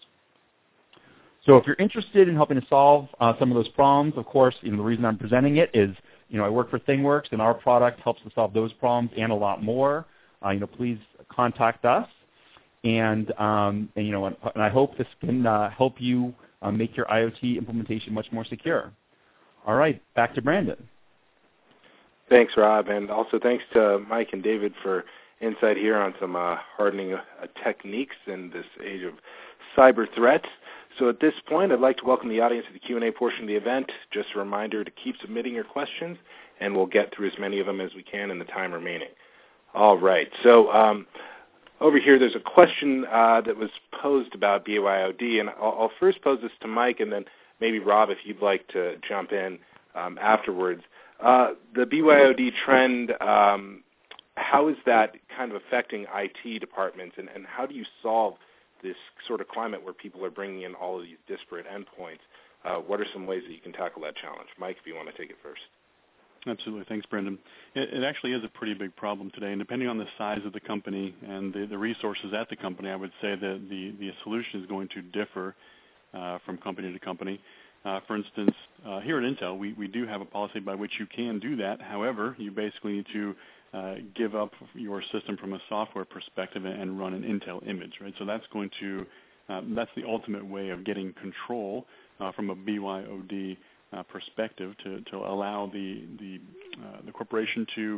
So if you're interested in helping to solve uh, some of those problems, of course, you know, the reason I'm presenting it is, you know, I work for ThingWorx, and our product helps to solve those problems and a lot more. Uh, you know, please contact us, and, um, and you know, and, and I hope this can uh, help you uh, make your IoT implementation much more secure. All right, back to Brandon. Thanks, Rob, and also thanks to Mike and David for insight here on some uh, hardening uh, techniques in this age of cyber threats. So at this point, I'd like to welcome the audience to the Q and A portion of the event. Just a reminder to keep submitting your questions, and we'll get through as many of them as we can in the time remaining. All right. So um, over here, there's a question uh, that was posed about B Y O D, and I'll, I'll first pose this to Mike, and then maybe Rob, if you'd like to jump in um, afterwards. Uh, the B Y O D trend, um, how is that kind of affecting I T departments, and, and how do you solve this sort of climate where people are bringing in all of these disparate endpoints? Uh, what are some ways that you can tackle that challenge? Mike, if you want to take it first. Absolutely. Thanks, Brendan. It, it actually is a pretty big problem today, and depending on the size of the company and the, the resources at the company, I would say that the, the solution is going to differ uh, from company to company. Uh, for instance, uh, here at Intel, we, we do have a policy by which you can do that. However, you basically need to uh, give up your system from a software perspective and, and run an Intel image, right? So that's going to uh, that's the ultimate way of getting control uh, from a B Y O D uh, perspective to, to allow the the, uh, the corporation to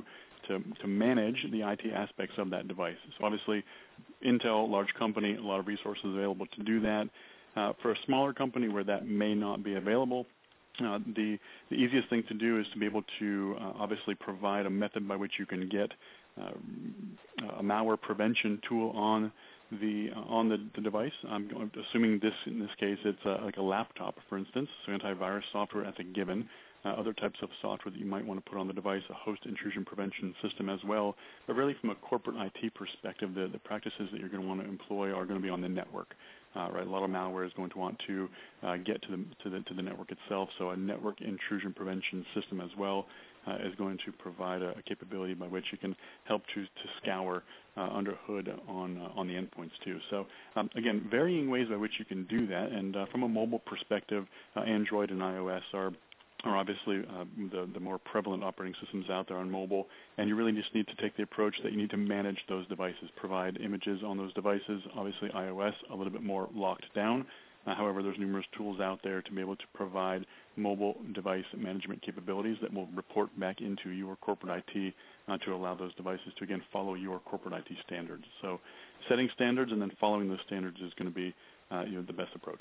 to, to manage the I T aspects of that device. So obviously, Intel, large company, a lot of resources available to do that. Uh, for a smaller company where that may not be available, uh, the, the easiest thing to do is to be able to uh, obviously provide a method by which you can get uh, a malware prevention tool on the uh, on the, the device. I'm assuming this in this case it's uh, like a laptop, for instance, so antivirus software as a given. Uh, other types of software that you might want to put on the device, a host intrusion prevention system as well. But really from a corporate I T perspective, the, the practices that you're going to want to employ are going to be on the network. Uh, right, a lot of malware is going to want to uh, get to the, to the to the network itself, so a network intrusion prevention system as well uh, is going to provide a, a capability by which you can help to, to scour uh, under hood on uh, on the endpoints too. So um, again, varying ways by which you can do that, and uh, from a mobile perspective, uh, Android and iOS are are obviously uh, the, the more prevalent operating systems out there on mobile, and you really just need to take the approach that you need to manage those devices, provide images on those devices. Obviously iOS, a little bit more locked down. Uh, however, there's numerous tools out there to be able to provide mobile device management capabilities that will report back into your corporate I T uh, to allow those devices to, again, follow your corporate I T standards. So setting standards and then following those standards is going to be uh, you know, the best approach.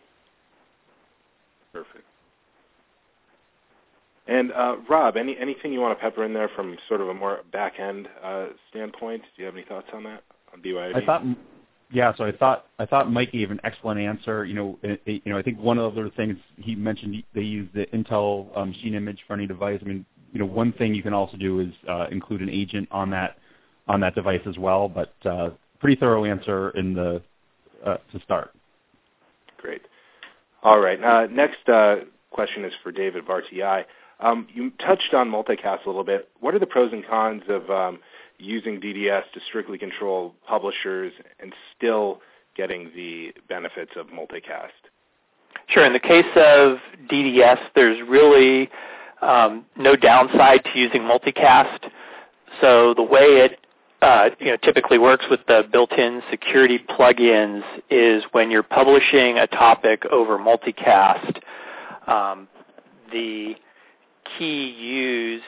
Perfect. And uh, Rob, any anything you want to pepper in there from sort of a more back-end uh, standpoint? Do you have any thoughts on that, on B Y O D? I thought, yeah. So I thought I thought Mike gave an excellent answer. You know, it, it, you know, I think one of the other things he mentioned, they use the Intel um, machine image for any device. I mean, you know, one thing you can also do is uh, include an agent on that on that device as well. But uh, pretty thorough answer in the uh, to start. Great. All right. Uh, next uh, question is for David of R T I. Um, you touched on multicast a little bit. What are the pros and cons of um, using D D S to strictly control publishers and still getting the benefits of multicast? Sure. In the case of D D S, there's really um, no downside to using multicast. So the way it uh, you know, typically works with the built-in security plugins is when you're publishing a topic over multicast, um, the key used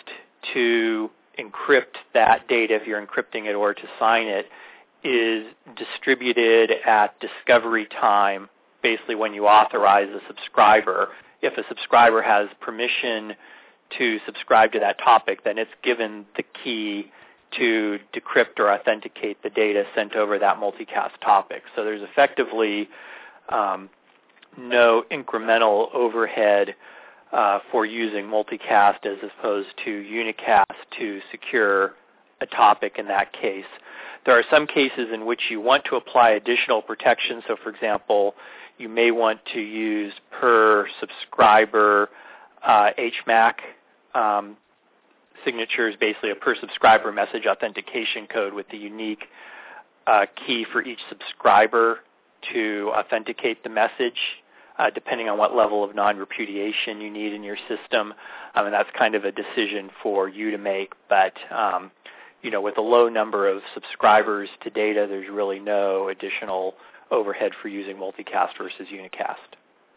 to encrypt that data, if you're encrypting it or to sign it, is distributed at discovery time, basically when you authorize a subscriber. If a subscriber has permission to subscribe to that topic, then it's given the key to decrypt or authenticate the data sent over that multicast topic. So there's effectively um, no incremental overhead Uh, for using multicast as opposed to unicast to secure a topic in that case. There are some cases in which you want to apply additional protection. So, for example, you may want to use per subscriber uh, H M A C um, signatures, basically a per subscriber message authentication code with the unique uh, key for each subscriber to authenticate the message. Uh, depending on what level of non-repudiation you need in your system. Um, and that's kind of a decision for you to make. But, um, you know, with a low number of subscribers to data, there's really no additional overhead for using multicast versus unicast.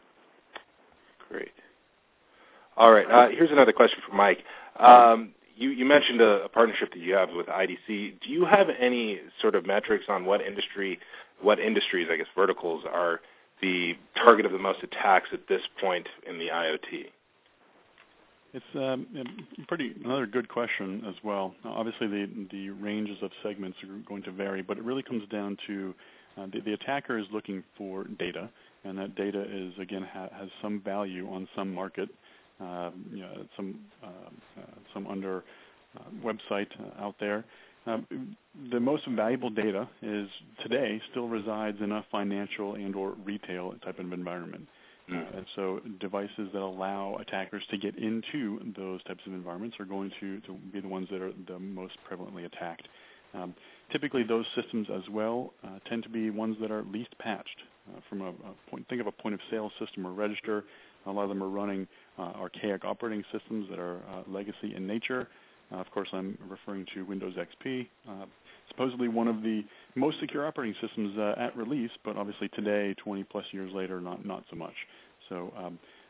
Great. All right. Uh, here's another question for Mike. Um, you, you mentioned a, a partnership that you have with I D C. Do you have any sort of metrics on what industry, what industries, I guess, verticals are the target of the most attacks at this point in the I O T? It's um, pretty another good question as well. Obviously, the the ranges of segments are going to vary, but it really comes down to uh, the, the attacker is looking for data, and that data is again ha- has some value on some market, uh, you know, some uh, uh, some under uh, website uh, out there. Um, the most valuable data is today still resides in a financial and or retail type of environment. Mm. Uh, and so devices that allow attackers to get into those types of environments are going to, to be the ones that are the most prevalently attacked. Um, typically those systems as well uh, tend to be ones that are least patched. Uh, from a, a point, think of a point of sale system or register. A lot of them are running uh, archaic operating systems that are uh, legacy in nature. Uh, of course, I'm referring to Windows X P, uh, supposedly one of the most secure operating systems uh, at release, but obviously today, twenty plus years later, not not so much. So um,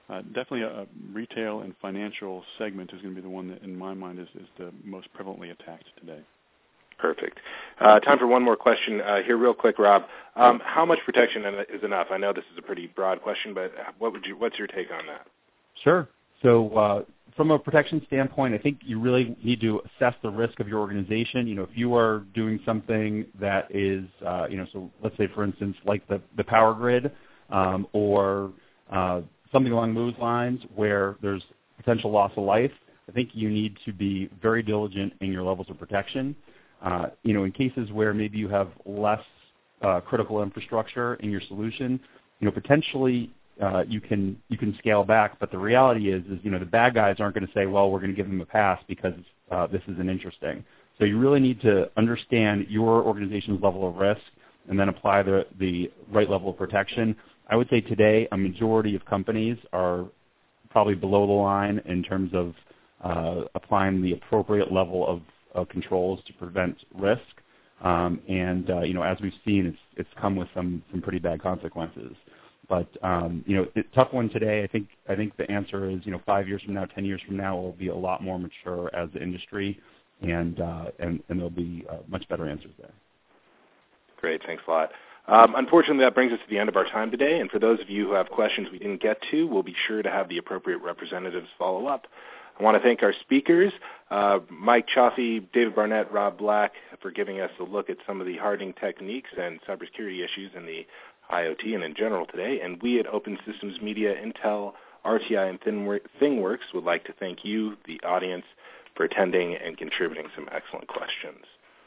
uh, definitely a, a retail and financial segment is going to be the one that, in my mind, is, is the most prevalently attacked today. Perfect. Uh, time for one more question uh, here, real quick, Rob. Um, how much protection is enough? I know this is a pretty broad question, but what would you? What's your take on that? Sure. So uh, from a protection standpoint, I think you really need to assess the risk of your organization. You know, if you are doing something that is, uh, you know, so let's say, for instance, like the, the power grid um, or uh, something along those lines where there's potential loss of life, I think you need to be very diligent in your levels of protection. Uh, you know, in cases where maybe you have less uh, critical infrastructure in your solution, you know, potentially uh, you can you can scale back. But the reality is, is you know, the bad guys aren't going to say, well, we're going to give them a pass because uh, this isn't interesting. So you really need to understand your organization's level of risk and then apply the the right level of protection. I would say today a majority of companies are probably below the line in terms of uh, applying the appropriate level of Uh, controls to prevent risk, um, and uh, you know, as we've seen, it's it's come with some some pretty bad consequences. But um, you know, it, tough one today. I think I think the answer is, you know, five years from now, ten years from now, we'll be a lot more mature as the industry, and uh, and and there'll be uh, much better answers there. Great, thanks a lot. Um, unfortunately, that brings us to the end of our time today. And for those of you who have questions we didn't get to, we'll be sure to have the appropriate representatives follow up. I want to thank our speakers, uh, Mike Chaffee, David Barnett, Rob Black, for giving us a look at some of the hardening techniques and cybersecurity issues in the I O T and in general today. And we at Open Systems Media, Intel, R T I, and ThingWorx would like to thank you, the audience, for attending and contributing some excellent questions.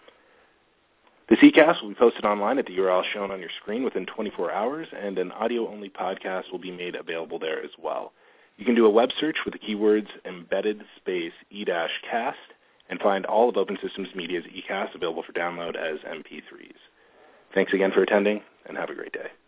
This eCast will be posted online at the U R L shown on your screen within twenty-four hours, and an audio-only podcast will be made available there as well. You can do a web search with the keywords embedded space e-cast and find all of Open Systems Media's eCasts available for download as M P threes. Thanks again for attending, and have a great day.